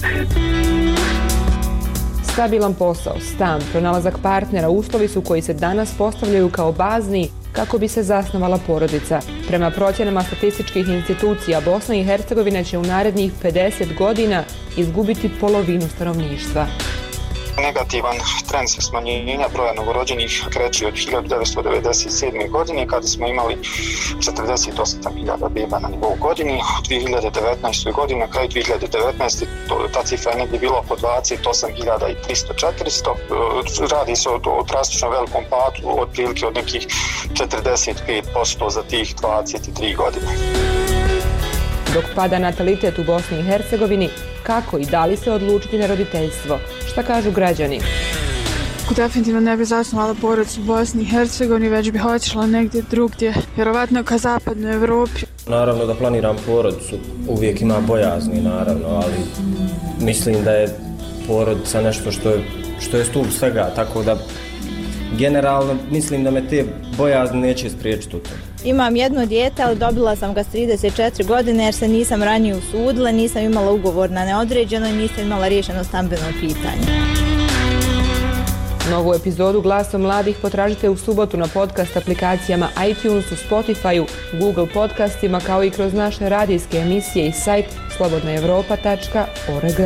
Stabilan posao, stan, pronalazak partnera, uslovi su koji se danas postavljaju kao bazni kako bi se zasnovala porodica. Prema procjenama statističkih institucija, Bosna i Hercegovina će u narednih pedeset godina izgubiti polovinu stanovništva. Negativan trend smanjenja broja novorođenih kreće od hiljadu devetsto devedeset sedme. godine kada smo imali četrdeset osam hiljada beba na nivou godini. U dvije hiljade devetnaestoj. godini, na kraju dvije hiljade devetnaeste. ta cifra je negdje bila oko dvadeset osam hiljada tristo do četiristo. Radi se o, o drastično velikom padu, otprilike od nekih četrdeset pet posto za tih dvadeset tri godine. Dok pada natalitet u Bosni i Hercegovini, kako i da li se odlučiti na roditeljstvo? Šta kažu građani? Definitivno ne bih zasnovala porodicu u Bosni i Hercegovini, već bih otišla negdje drugdje, vjerovatno ka zapadnoj Evropi. Naravno da planiram porodicu, uvijek ima bojazni naravno, ali mislim da je porodica nešto što je, što je stup svega, tako da generalno mislim da me te bojazni neće spriječiti u tome. Imam jedno dijete, ali dobila sam ga s trideset četiri godine jer se nisam ranije usudila, nisam imala ugovor na neodređeno i nisam imala riješeno stambeno pitanje. Novu epizodu Glasom mladih potražite u subotu na podcast aplikacijama iTunes, u Spotify-u, Google podcastima, kao i kroz naše radijske emisije i sajt slobodna evropa tačka org.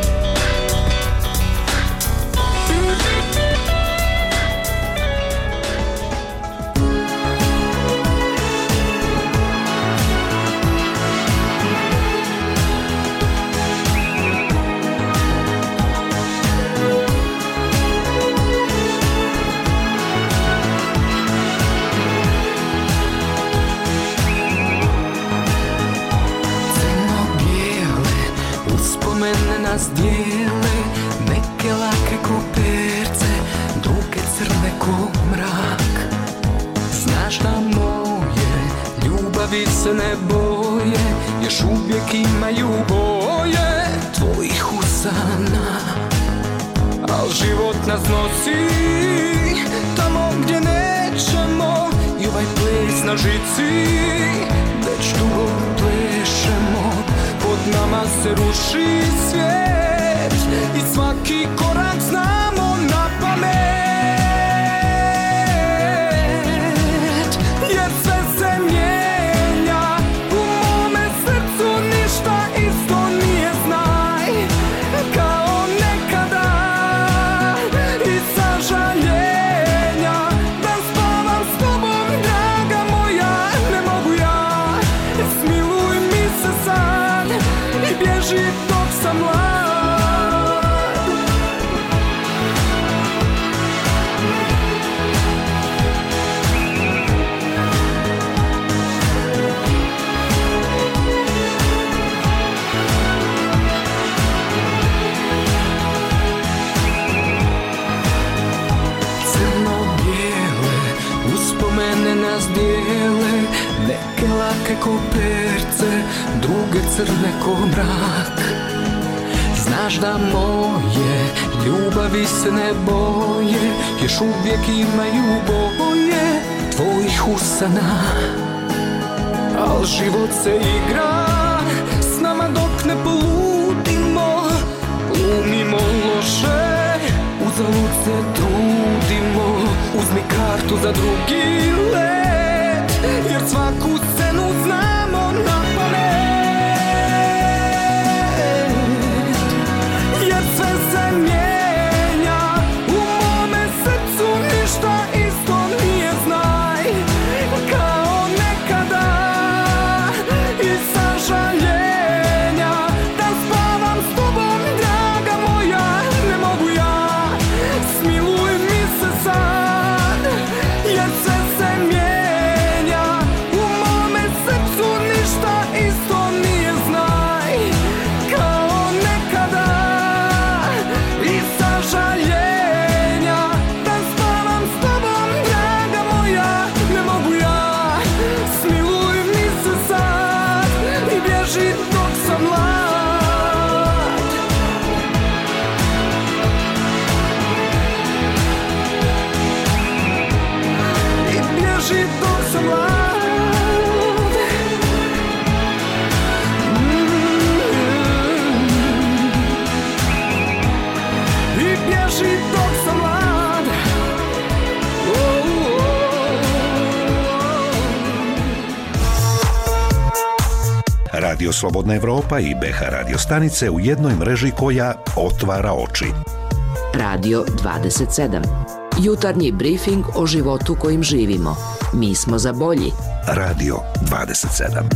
nas dijele neke lake koperce, duge crne ko mrak. Znaš da moje ljubavi se ne boje, još uvijek imaju boje tvojih usana, al život nas nosi tamo gdje nećemo i ovaj ples na žici već dugo plešemo. Pod nama se ruši svijet i svaki korak znamo na pamet. lake ko perce, druge crne ko mrak. Znaš da moje ljubavi se ne boje, još uvijek imaju boje tvojih usana. Al život se igra s nama dok ne poludimo, glumimo loše, uzalud se trudimo. Uzmi kartu za drugi let, jer svaku scenu znamo na pamet. Jer sve se mijenja, u mome srcu ništa isto nije, znaj, kao nekada. I sažaljenja da spavam s tobom, draga moja, ne mogu ja, smiluj mi se sad. Jer sve se mijenja, u mome srcu ništa isto nije, znaj, kao nekada. I sažaljenja da spavam s tobom, draga moja, ne mogu ja, smiluj mi se sad i bježi dok sam mlad. I bježi dok sam mlad. I bježi dok sam mlad. Radio Slobodna Evropa i B H radio stanice u jednoj mreži koja otvara oči. Radio dvadeset sedam. Jutarnji brifing o životu kojim živimo. Mi smo za bolji. Radio dvadeset sedam.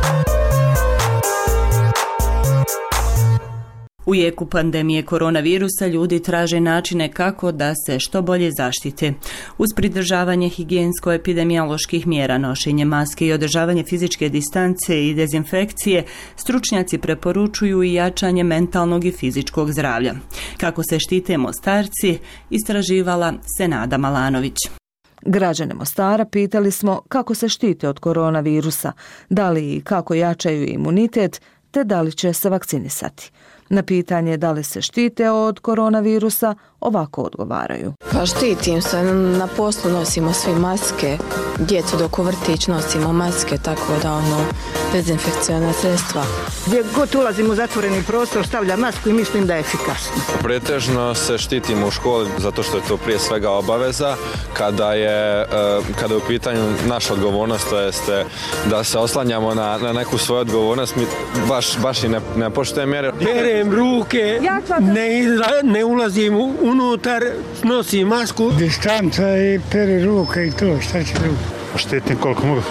U jeku pandemije koronavirusa ljudi traže načine kako da se što bolje zaštite. Uz pridržavanje higijensko-epidemioloških mjera, nošenje maske i održavanje fizičke distance i dezinfekcije, stručnjaci preporučuju i jačanje mentalnog i fizičkog zdravlja. Kako se štite Mostarci, istraživala Senada Malanović. Građane Mostara pitali smo kako se štite od koronavirusa, da li i kako jačaju imunitet, te da li će se vakcinisati. Na pitanje da li se štite od koronavirusa, ovako odgovaraju. Pa štitim se, na poslu nosimo svi maske, djecu dok u vrtić nosimo maske, tako da ono, dezinfekcijona sredstva. Gdje god ulazim u zatvoreni prostor, stavljam masku i mislim da je efikasno. Pretežno se štitimo u školi zato što je to prije svega obaveza. Kada je, kada je u pitanju naša odgovornost, to jeste da se oslanjamo na, na neku svoju odgovornost, mi baš, baš i ne, ne poštujem mjere. Perem ruke, ne, ne ulazim unutar, nosim masku. Distanca i pere ruke i to, šta će drugo? Štitim koliko mogu.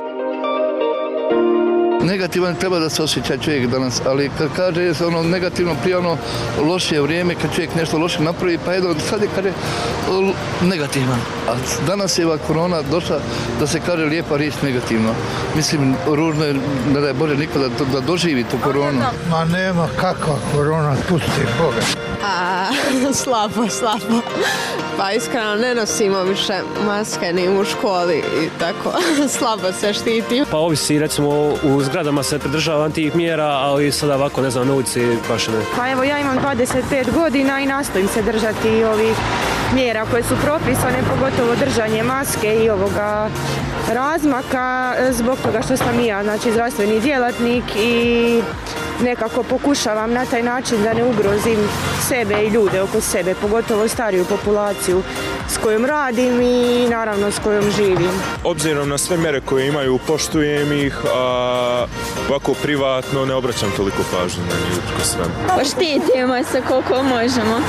Negativan treba da se osjeća čovjek danas, ali kad kaže ono negativno prije ono lošije vrijeme, kad čovjek nešto loše napravi, pa jedno sad je kaže negativan. A danas je ova korona došla da se kaže lijepa riječ negativno. Mislim, ružno je, ne daj Bože, niko da, da doživi tu koronu. Ma nema kakva korona, pusti Boga. A, slabo, slabo. Pa iskreno ne nosimo više maske ni u školi i tako, slabo se štiti. Pa ovisi, recimo u zgradama se pridržava tih mjera, ali sada ovako, ne znam, na ulici baš ne. Pa evo, ja imam dvadeset pet godina i nastojim se držati ovih mjera koje su propisane, pogotovo držanje maske i ovoga razmaka, zbog toga što sam i ja, znači zdravstveni djelatnik i nekako pokušavam na taj način da ne ugrozim sebe i ljude oko sebe, pogotovo stariju populaciju s kojom radim i naravno s kojom živim. Obzirom na sve mjere koje imaju, poštujem ih, a ovako privatno ne obraćam toliko pažnje na njih ko sve. Pa štitimo se koliko možemo.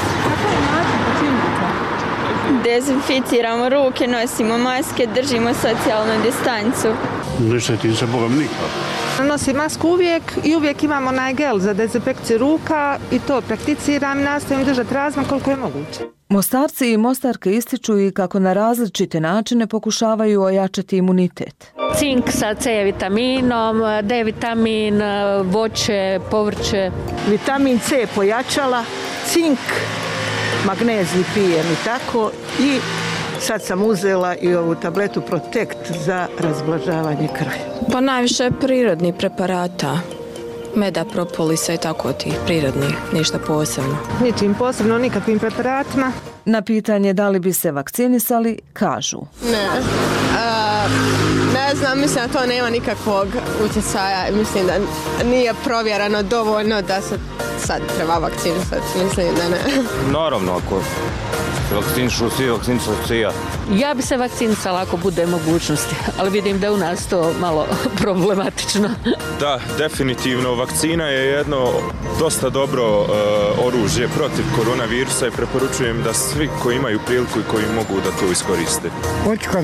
Dezinficiramo ruke, nosimo maske, držimo socijalnu distancu. Ne štetim se Bogom nikako. Nosim masku uvijek i uvijek imam onaj gel za dezinfekciju ruka i to prakticiram i nastojim držati razmak koliko je moguće. Mostarci i Mostarke ističu i kako na različite načine pokušavaju ojačati imunitet. Cink sa C vitaminom, D vitamin, voće, povrće. Vitamin C pojačala, cink, magnezij pijem i tako i Sad sam uzela i ovu tabletu Protect za razblažavanje krvi. Pa najviše prirodnih preparata. Meda, propolisa i tako tih prirodnih, ništa posebno. Ničim posebno, nikakvim preparatima. Na pitanje da li bi se vakcinisali, kažu. Ne, A, ne znam, mislim da to nema nikakvog utjecaja. Mislim da nije provjereno dovoljno da se sad treba vakcinisati. Mislim da ne. Naravno, ako se vakcinišu svi, vakcinišu svi ja. Ja bi se vakcinisala ako bude mogućnosti, ali vidim da u nas to malo problematično. Da, definitivno. Vakcina je jedno dosta dobro uh, oružje protiv koronavirusa i preporučujem da svi koji imaju priliku i koji mogu da to iskoriste. Očekam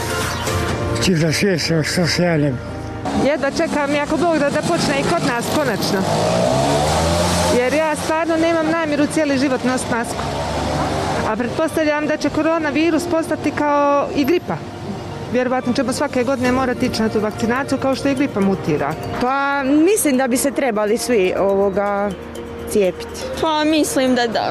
će da sviješa što se javljam. Jedva čekam i ako Bog da, da počne i kod nas konačno. Jer ja stvarno nemam namjeru cijeli život nositi masku. A pretpostavljam da će koronavirus postati kao i gripa. Vjerovatno ćemo svake godine morati ići na tu vakcinaciju kao što i gripa mutira. Pa mislim da bi se trebali svi ovoga cijepiti. Pa mislim da da.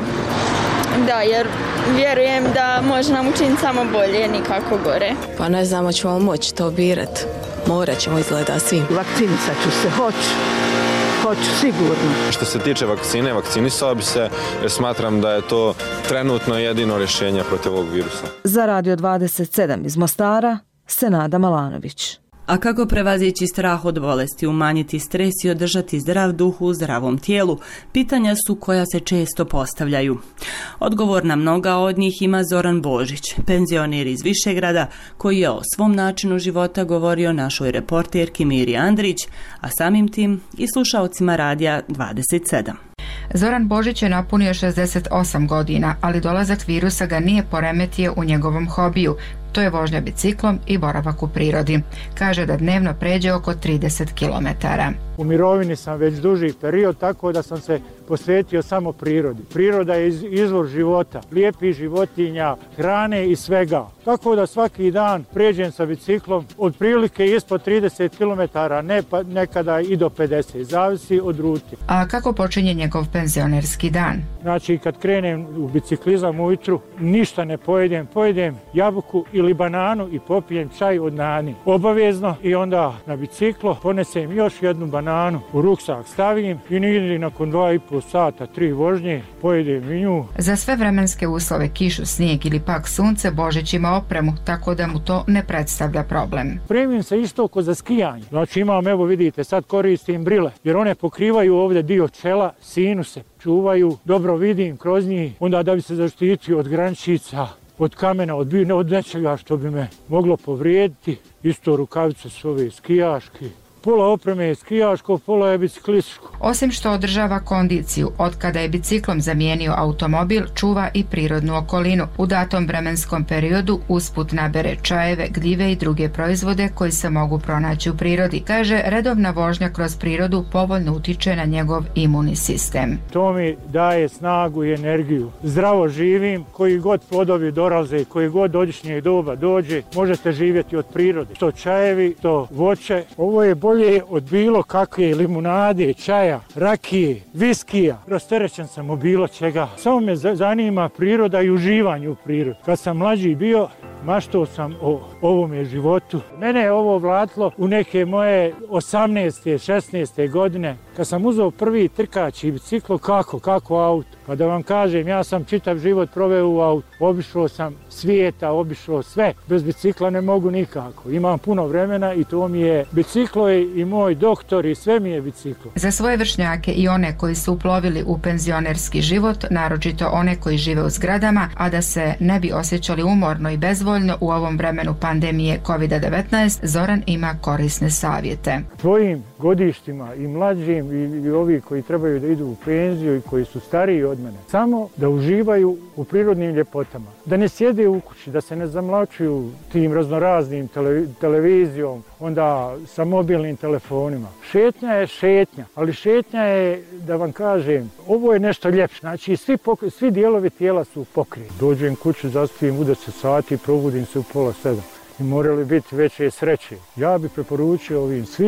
Da, jer vjerujem da može nam učiniti samo bolje, nikako gore. Pa ne znamo ćemo moći to birati. Morat ćemo izgleda svi. Vakcinisat ću se, hoću. Hoću, sigurno. Što se tiče vakcine, vakcinisala bi se jer smatram da je to trenutno jedino rješenje protiv ovog virusa. Za Radio dvadeset sedam iz Mostara, Senada Malanović. A kako prevazići strah od bolesti, umanjiti stres i održati zdrav duh u zdravom tijelu, pitanja su koja se često postavljaju. Odgovor na mnoga od njih ima Zoran Božić, penzioner iz Višegrada, koji je o svom načinu života govorio našoj reporterki Miri Andrić, a samim tim i slušaocima Radija dvadeset sedam. Zoran Božić je napunio šezdeset osam godina, ali dolazak virusa ga nije poremetio u njegovom hobiju. To je vožnja biciklom i boravak u prirodi. Kaže da dnevno pređe oko trideset kilometara. U mirovini sam već duži period, tako da sam se posvetio samo prirodi. Priroda je izvor života, lijepih životinja, hrane i svega. Tako da svaki dan pređem sa biciklom otprilike ispod trideset kilometara, ne pa nekada i do pedeset, zavisi od rute. A kako počinje njegov penzionerski dan? Znači kad krenem u biciklizam ujutru, ništa ne pojedem, pojedem jabuku ili bananu i popijem čaj od nani. Obavezno i onda na biciklo ponesem još jednu bananu, u ruksak stavim i nigdje nakon dva i pol sata, tri vožnje, pojedem i nju. Za sve vremenske uslove, kišu, snijeg ili pak sunce, Božić ima opremu, tako da mu to ne predstavlja problem. Premijem se isto ko za skijanje. Znači imam, evo vidite, sad koristim brile, jer one pokrivaju ovdje dio čela, sinuse, čuvaju, dobro vidim kroz njih, onda da bi se zaštitio od grančica, od kamena, od, od nečega što bi me moglo povrijediti. Isto rukavice su ove skijaške. Pola opreme je skijaško, pola je biciklističko. Osim što održava kondiciju, od kada je biciklom zamijenio automobil, čuva i prirodnu okolinu. U datom vremenskom periodu usput nabere čajeve, gljive i druge proizvode koji se mogu pronaći u prirodi. Kaže, redovna vožnja kroz prirodu povoljno utiče na njegov imunni sistem. To mi daje snagu i energiju. Zdravo živim, koji god plodovi dolaze, koji god odišnje doba dođe, možete živjeti od prirode. To čajevi, to voće, ovo je bolje od bilo kakve limunade, čaja, rakije, viskija. Rasterećen sam od bilo čega. Samo me zanima priroda i uživanje u prirodi. Kad sam mlađi bio, maštao sam o ovome životu. Mene je ovo vlatilo u neke moje osamnaeste, šesnaeste godine. Kad sam uzeo prvi trkač i biciklo, kako, kako auto? Pa da vam kažem, ja sam čitav život proveo u auto. Obišao sam svijeta, obišao sve. Bez bicikla ne mogu nikako. Imam puno vremena i to mi je biciklo i moj doktor i sve mi je biciklo. Za svoje vršnjake i one koji su uplovili u penzionerski život, naročito one koji žive u zgradama, a da se ne bi osjećali umorno i bezvoljno u ovom vremenu pandemije kovid devetnaest, Zoran ima korisne savjete. Svojim godištima i mlađim i, i ovi koji trebaju da idu u penziju i koji su stariji od mene, samo da uživaju u prirodnim ljepotama. Da ne sjede u kući, da se ne zamlačuju tim raznoraznim tele, televizijom, onda sa mobilnim telefonima. Šetnja je šetnja, ali šetnja je, da vam kažem, ovo je nešto ljepše. Znači, svi, pokri, svi dijelovi tijela su pokriti. Dođem kuću, zaspim u deset sati, probudim se u pola sedam. I morali biti veće sreće. Ja bih preporučio ovim svim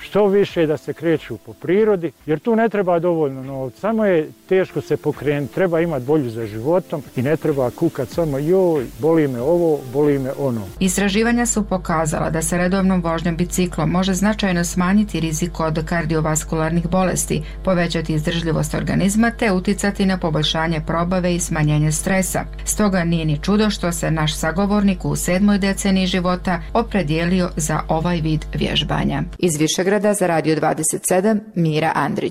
što više da se kreću po prirodi, jer tu ne treba dovoljno novca, samo je teško se pokrenuti, treba imati volju za životom i ne treba kukat samo joj, boli me ovo, boli me ono. Istraživanja su pokazala da se redovnom vožnjom biciklom može značajno smanjiti rizik od kardiovaskularnih bolesti, povećati izdržljivost organizma te uticati na poboljšanje probave i smanjenje stresa. Stoga nije ni čudo što se naš sagovornik u sedmoj deceniji života opredijelio za ovaj vid vježbanja. Iz Višegrada za Radio dvadeset sedam, Mira Andrić.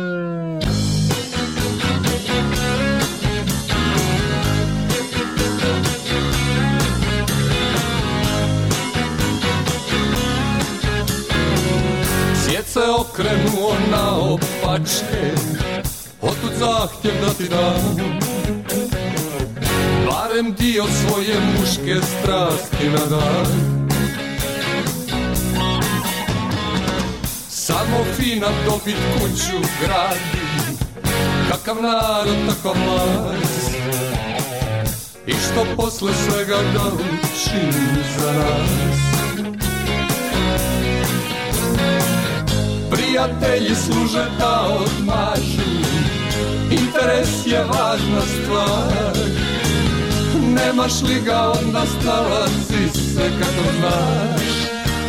Svijet se okrenuo na opačke, otud zahtjev da ti dam barem dio svoje muške strasti na dan. Samo fina dobit kuću gradi, kakav narod takav mlaz, i što posle svega da učini za nas. Prijatelji služe da odmažu, interes je važna stvar. Nemaš li ga onda snalazi se kako znaš.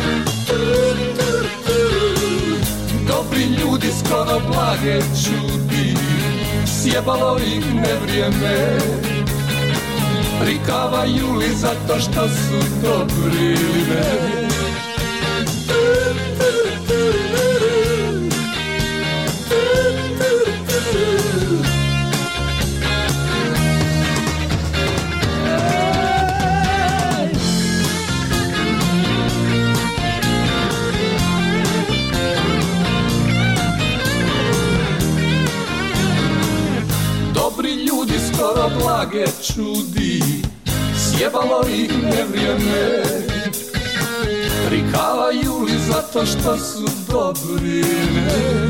Dobri ljudi skoro blage čudi, sjebalo ih nevrijeme. Prikavaju li zato što su dobri ili ne. Skoro blage čudi, sjebalo ih nevrijeme. Prikavaju li zato što su dobri, ne?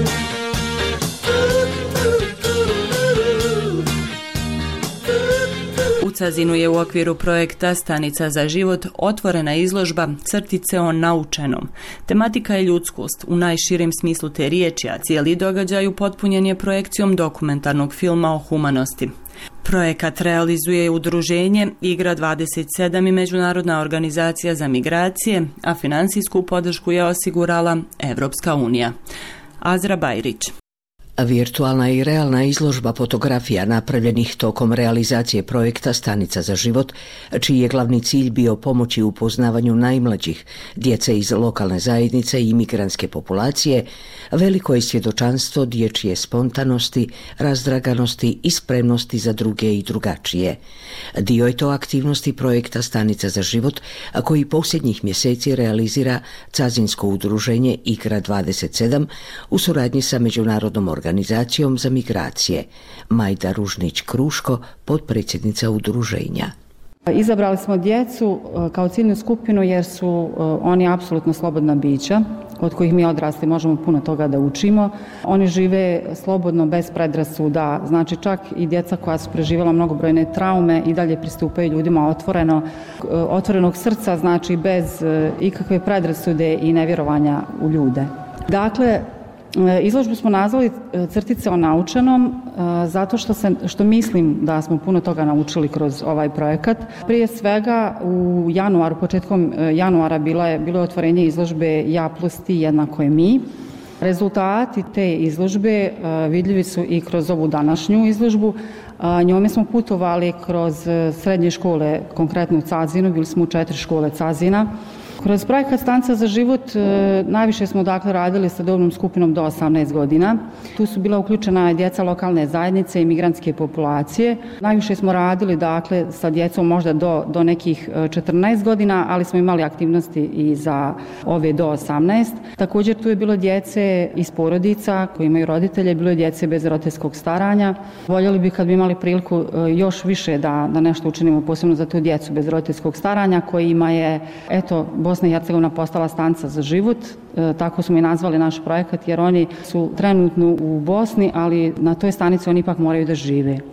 U Cazinu je u okviru projekta Stanica za život otvorena izložba Crtice o naučenom. Tematika je ljudskost u najširem smislu te riječi, a cijeli događaj upotpunjen je projekcijom dokumentarnog filma o humanosti. Projekat realizuje udruženje Igra dvadeset sedam i Međunarodna organizacija za migracije, a financijsku podršku je osigurala Evropska unija. Azra Bajrić. Virtualna i realna izložba fotografija napravljenih tokom realizacije projekta Stanica za život, čiji je glavni cilj bio pomoći u upoznavanju najmlađih, djece iz lokalne zajednice i imigrantske populacije, veliko je svjedočanstvo dječje spontanosti, razdraganosti i spremnosti za druge i drugačije. Dio je to aktivnosti projekta Stanica za život, a koji posljednjih mjeseci realizira Cazinsko udruženje Igra dvadeset sedam u suradnji sa Međunarodnom organizacijom za migracije. Majda Ružnić-Kruško, potpredsjednica udruženja. Izabrali smo djecu kao ciljnu skupinu jer su oni apsolutno slobodna bića od kojih mi odrasli možemo puno toga da učimo. Oni žive slobodno, bez predrasuda, znači čak i djeca koja su preživjela mnogobrojne traume i dalje pristupaju ljudima otvoreno, otvorenog srca, znači bez ikakve predrasude i nevjerovanja u ljude. Dakle, izložbu smo nazvali Crtice o naučenom zato što, se, što mislim da smo puno toga naučili kroz ovaj projekat. Prije svega u januaru, početkom januara bila je, bilo je otvorenje izložbe Ja plus ti jednako je mi. Rezultati te izložbe vidljivi su i kroz ovu današnju izložbu. Njome smo putovali kroz srednje škole, konkretno u Cazinu, bili smo u četiri škole Cazina. Kroz projekat Stanica za život najviše smo dakle radili sa dobnom skupinom do osamnaest godina. Tu su bila uključena djeca lokalne zajednice i migrantske populacije. Najviše smo radili dakle sa djecom možda do, do nekih četrnaest godina, ali smo imali aktivnosti i za ove do osamnaest. Također tu je bilo djece iz porodica koji imaju roditelje, bilo je djece bez roditeljskog staranja. Voljeli bi kad bi imali priliku još više da, da nešto učinimo posebno za tu djecu bez roditeljskog staranja kojima je, eto, Bosna i Hercegovina postala stanica za život, e, tako smo i nazvali naš projekat jer oni su trenutno u Bosni, ali na toj stanici oni ipak moraju da žive.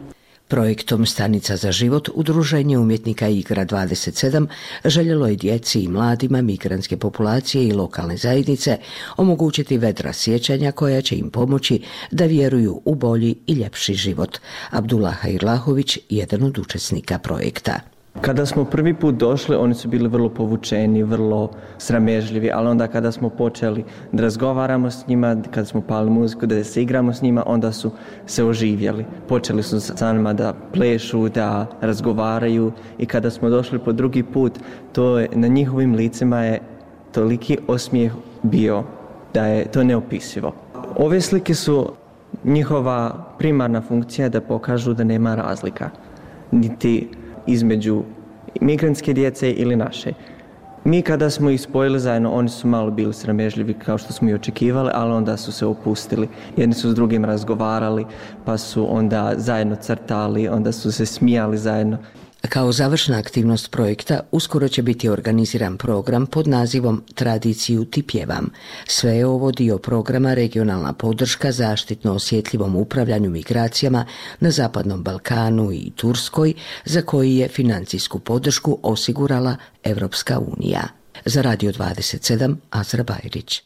Projektom Stanica za život Udruženje umjetnika Igra dvadeset sedam željelo je djeci i mladima migrantske populacije i lokalne zajednice omogućiti vedra sjećanja koja će im pomoći da vjeruju u bolji i ljepši život. Abdullah Hajrlahović, jedan od učesnika projekta. Kada smo prvi put došli, oni su bili vrlo povučeni, vrlo sramežljivi, ali onda kada smo počeli da razgovaramo s njima, kada smo pali muziku, da se igramo s njima, onda su se oživjeli. Počeli su sa nama da plešu, da razgovaraju i kada smo došli po drugi put, to je, na njihovim licima je toliki osmijeh bio da je to neopisivo. Ove slike su njihova primarna funkcija da pokažu da nema razlika, niti između migrantske djece ili naše. Mi kada smo ih spojili zajedno, oni su malo bili sramežljivi kao što smo i očekivali, ali onda su se opustili. Jedni su s drugim razgovarali, pa su onda zajedno crtali, onda su se smijali zajedno. Kao završna aktivnost projekta uskoro će biti organiziran program pod nazivom Tradiciju ti pjevam. Sve je ovo dio programa Regionalna podrška zaštitno osjetljivom upravljanju migracijama na Zapadnom Balkanu i Turskoj, za koji je financijsku podršku osigurala Evropska unija. Za Radio dvadeset sedam, Azra Bajrić.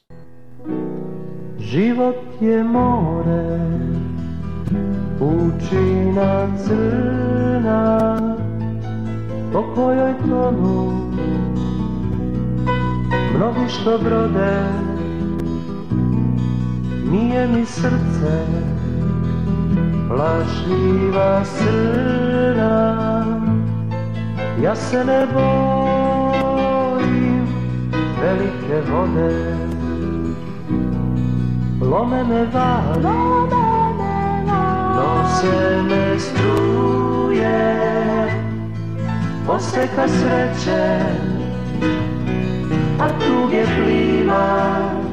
Život je more, pučina crna, po kojoj tonu mnogi što brode, nije mi srce plašljiva srna, ja se ne bojim velike vode, lome me vali, nose me struje, oseka sreće, a tuge pliva,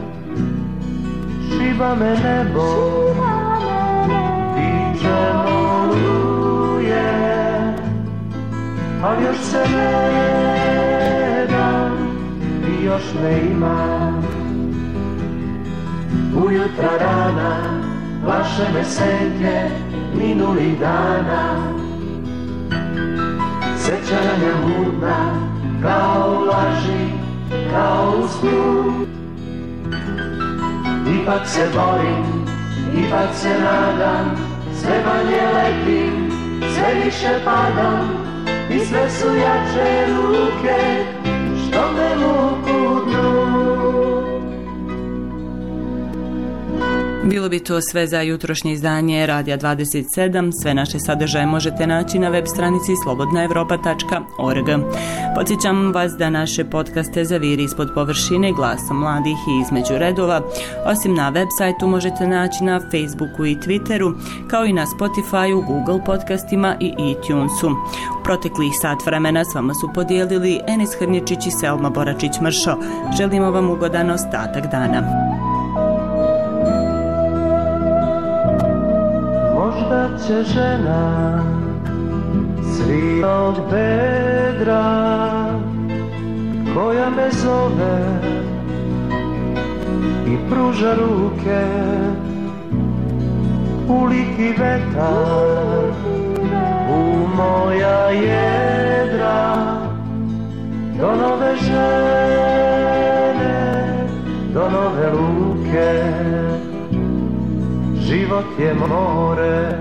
šiba me nebo, viče moluje, ali još se ne dam i još me ima. Ujutra rana, vaše me senke minulih dana, sećanja mudna, kao laži, kao u snu. Ipak se borim, ipak se nadam, sve manje letim, sve više padam, i sve su jače ruke, što me vuku dnu. Bilo bi to sve za jutrošnje izdanje Radija dvadeset sedam. Sve naše sadržaje možete naći na web stranici slobodna evropa tačka org. Podsjećam vas da naše podcaste Zaviri ispod površine, Glasom mladih i Između redova, osim na web sajtu možete naći na Facebooku i Twitteru, kao i na Spotifyu, Google podcastima i iTunesu. U proteklih sat vremena s vama su podijelili Enis Hrnječić i Selma Boračić-Mršo. Želimo vam ugodan ostatak dana. Možda će žena svog bedra, koja me zove i pruža ruke, uliti vetar u moja jedra, do nove žene, do nove luke. Život je more,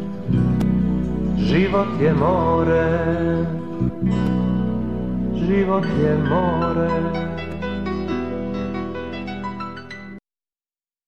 život je more, život je more.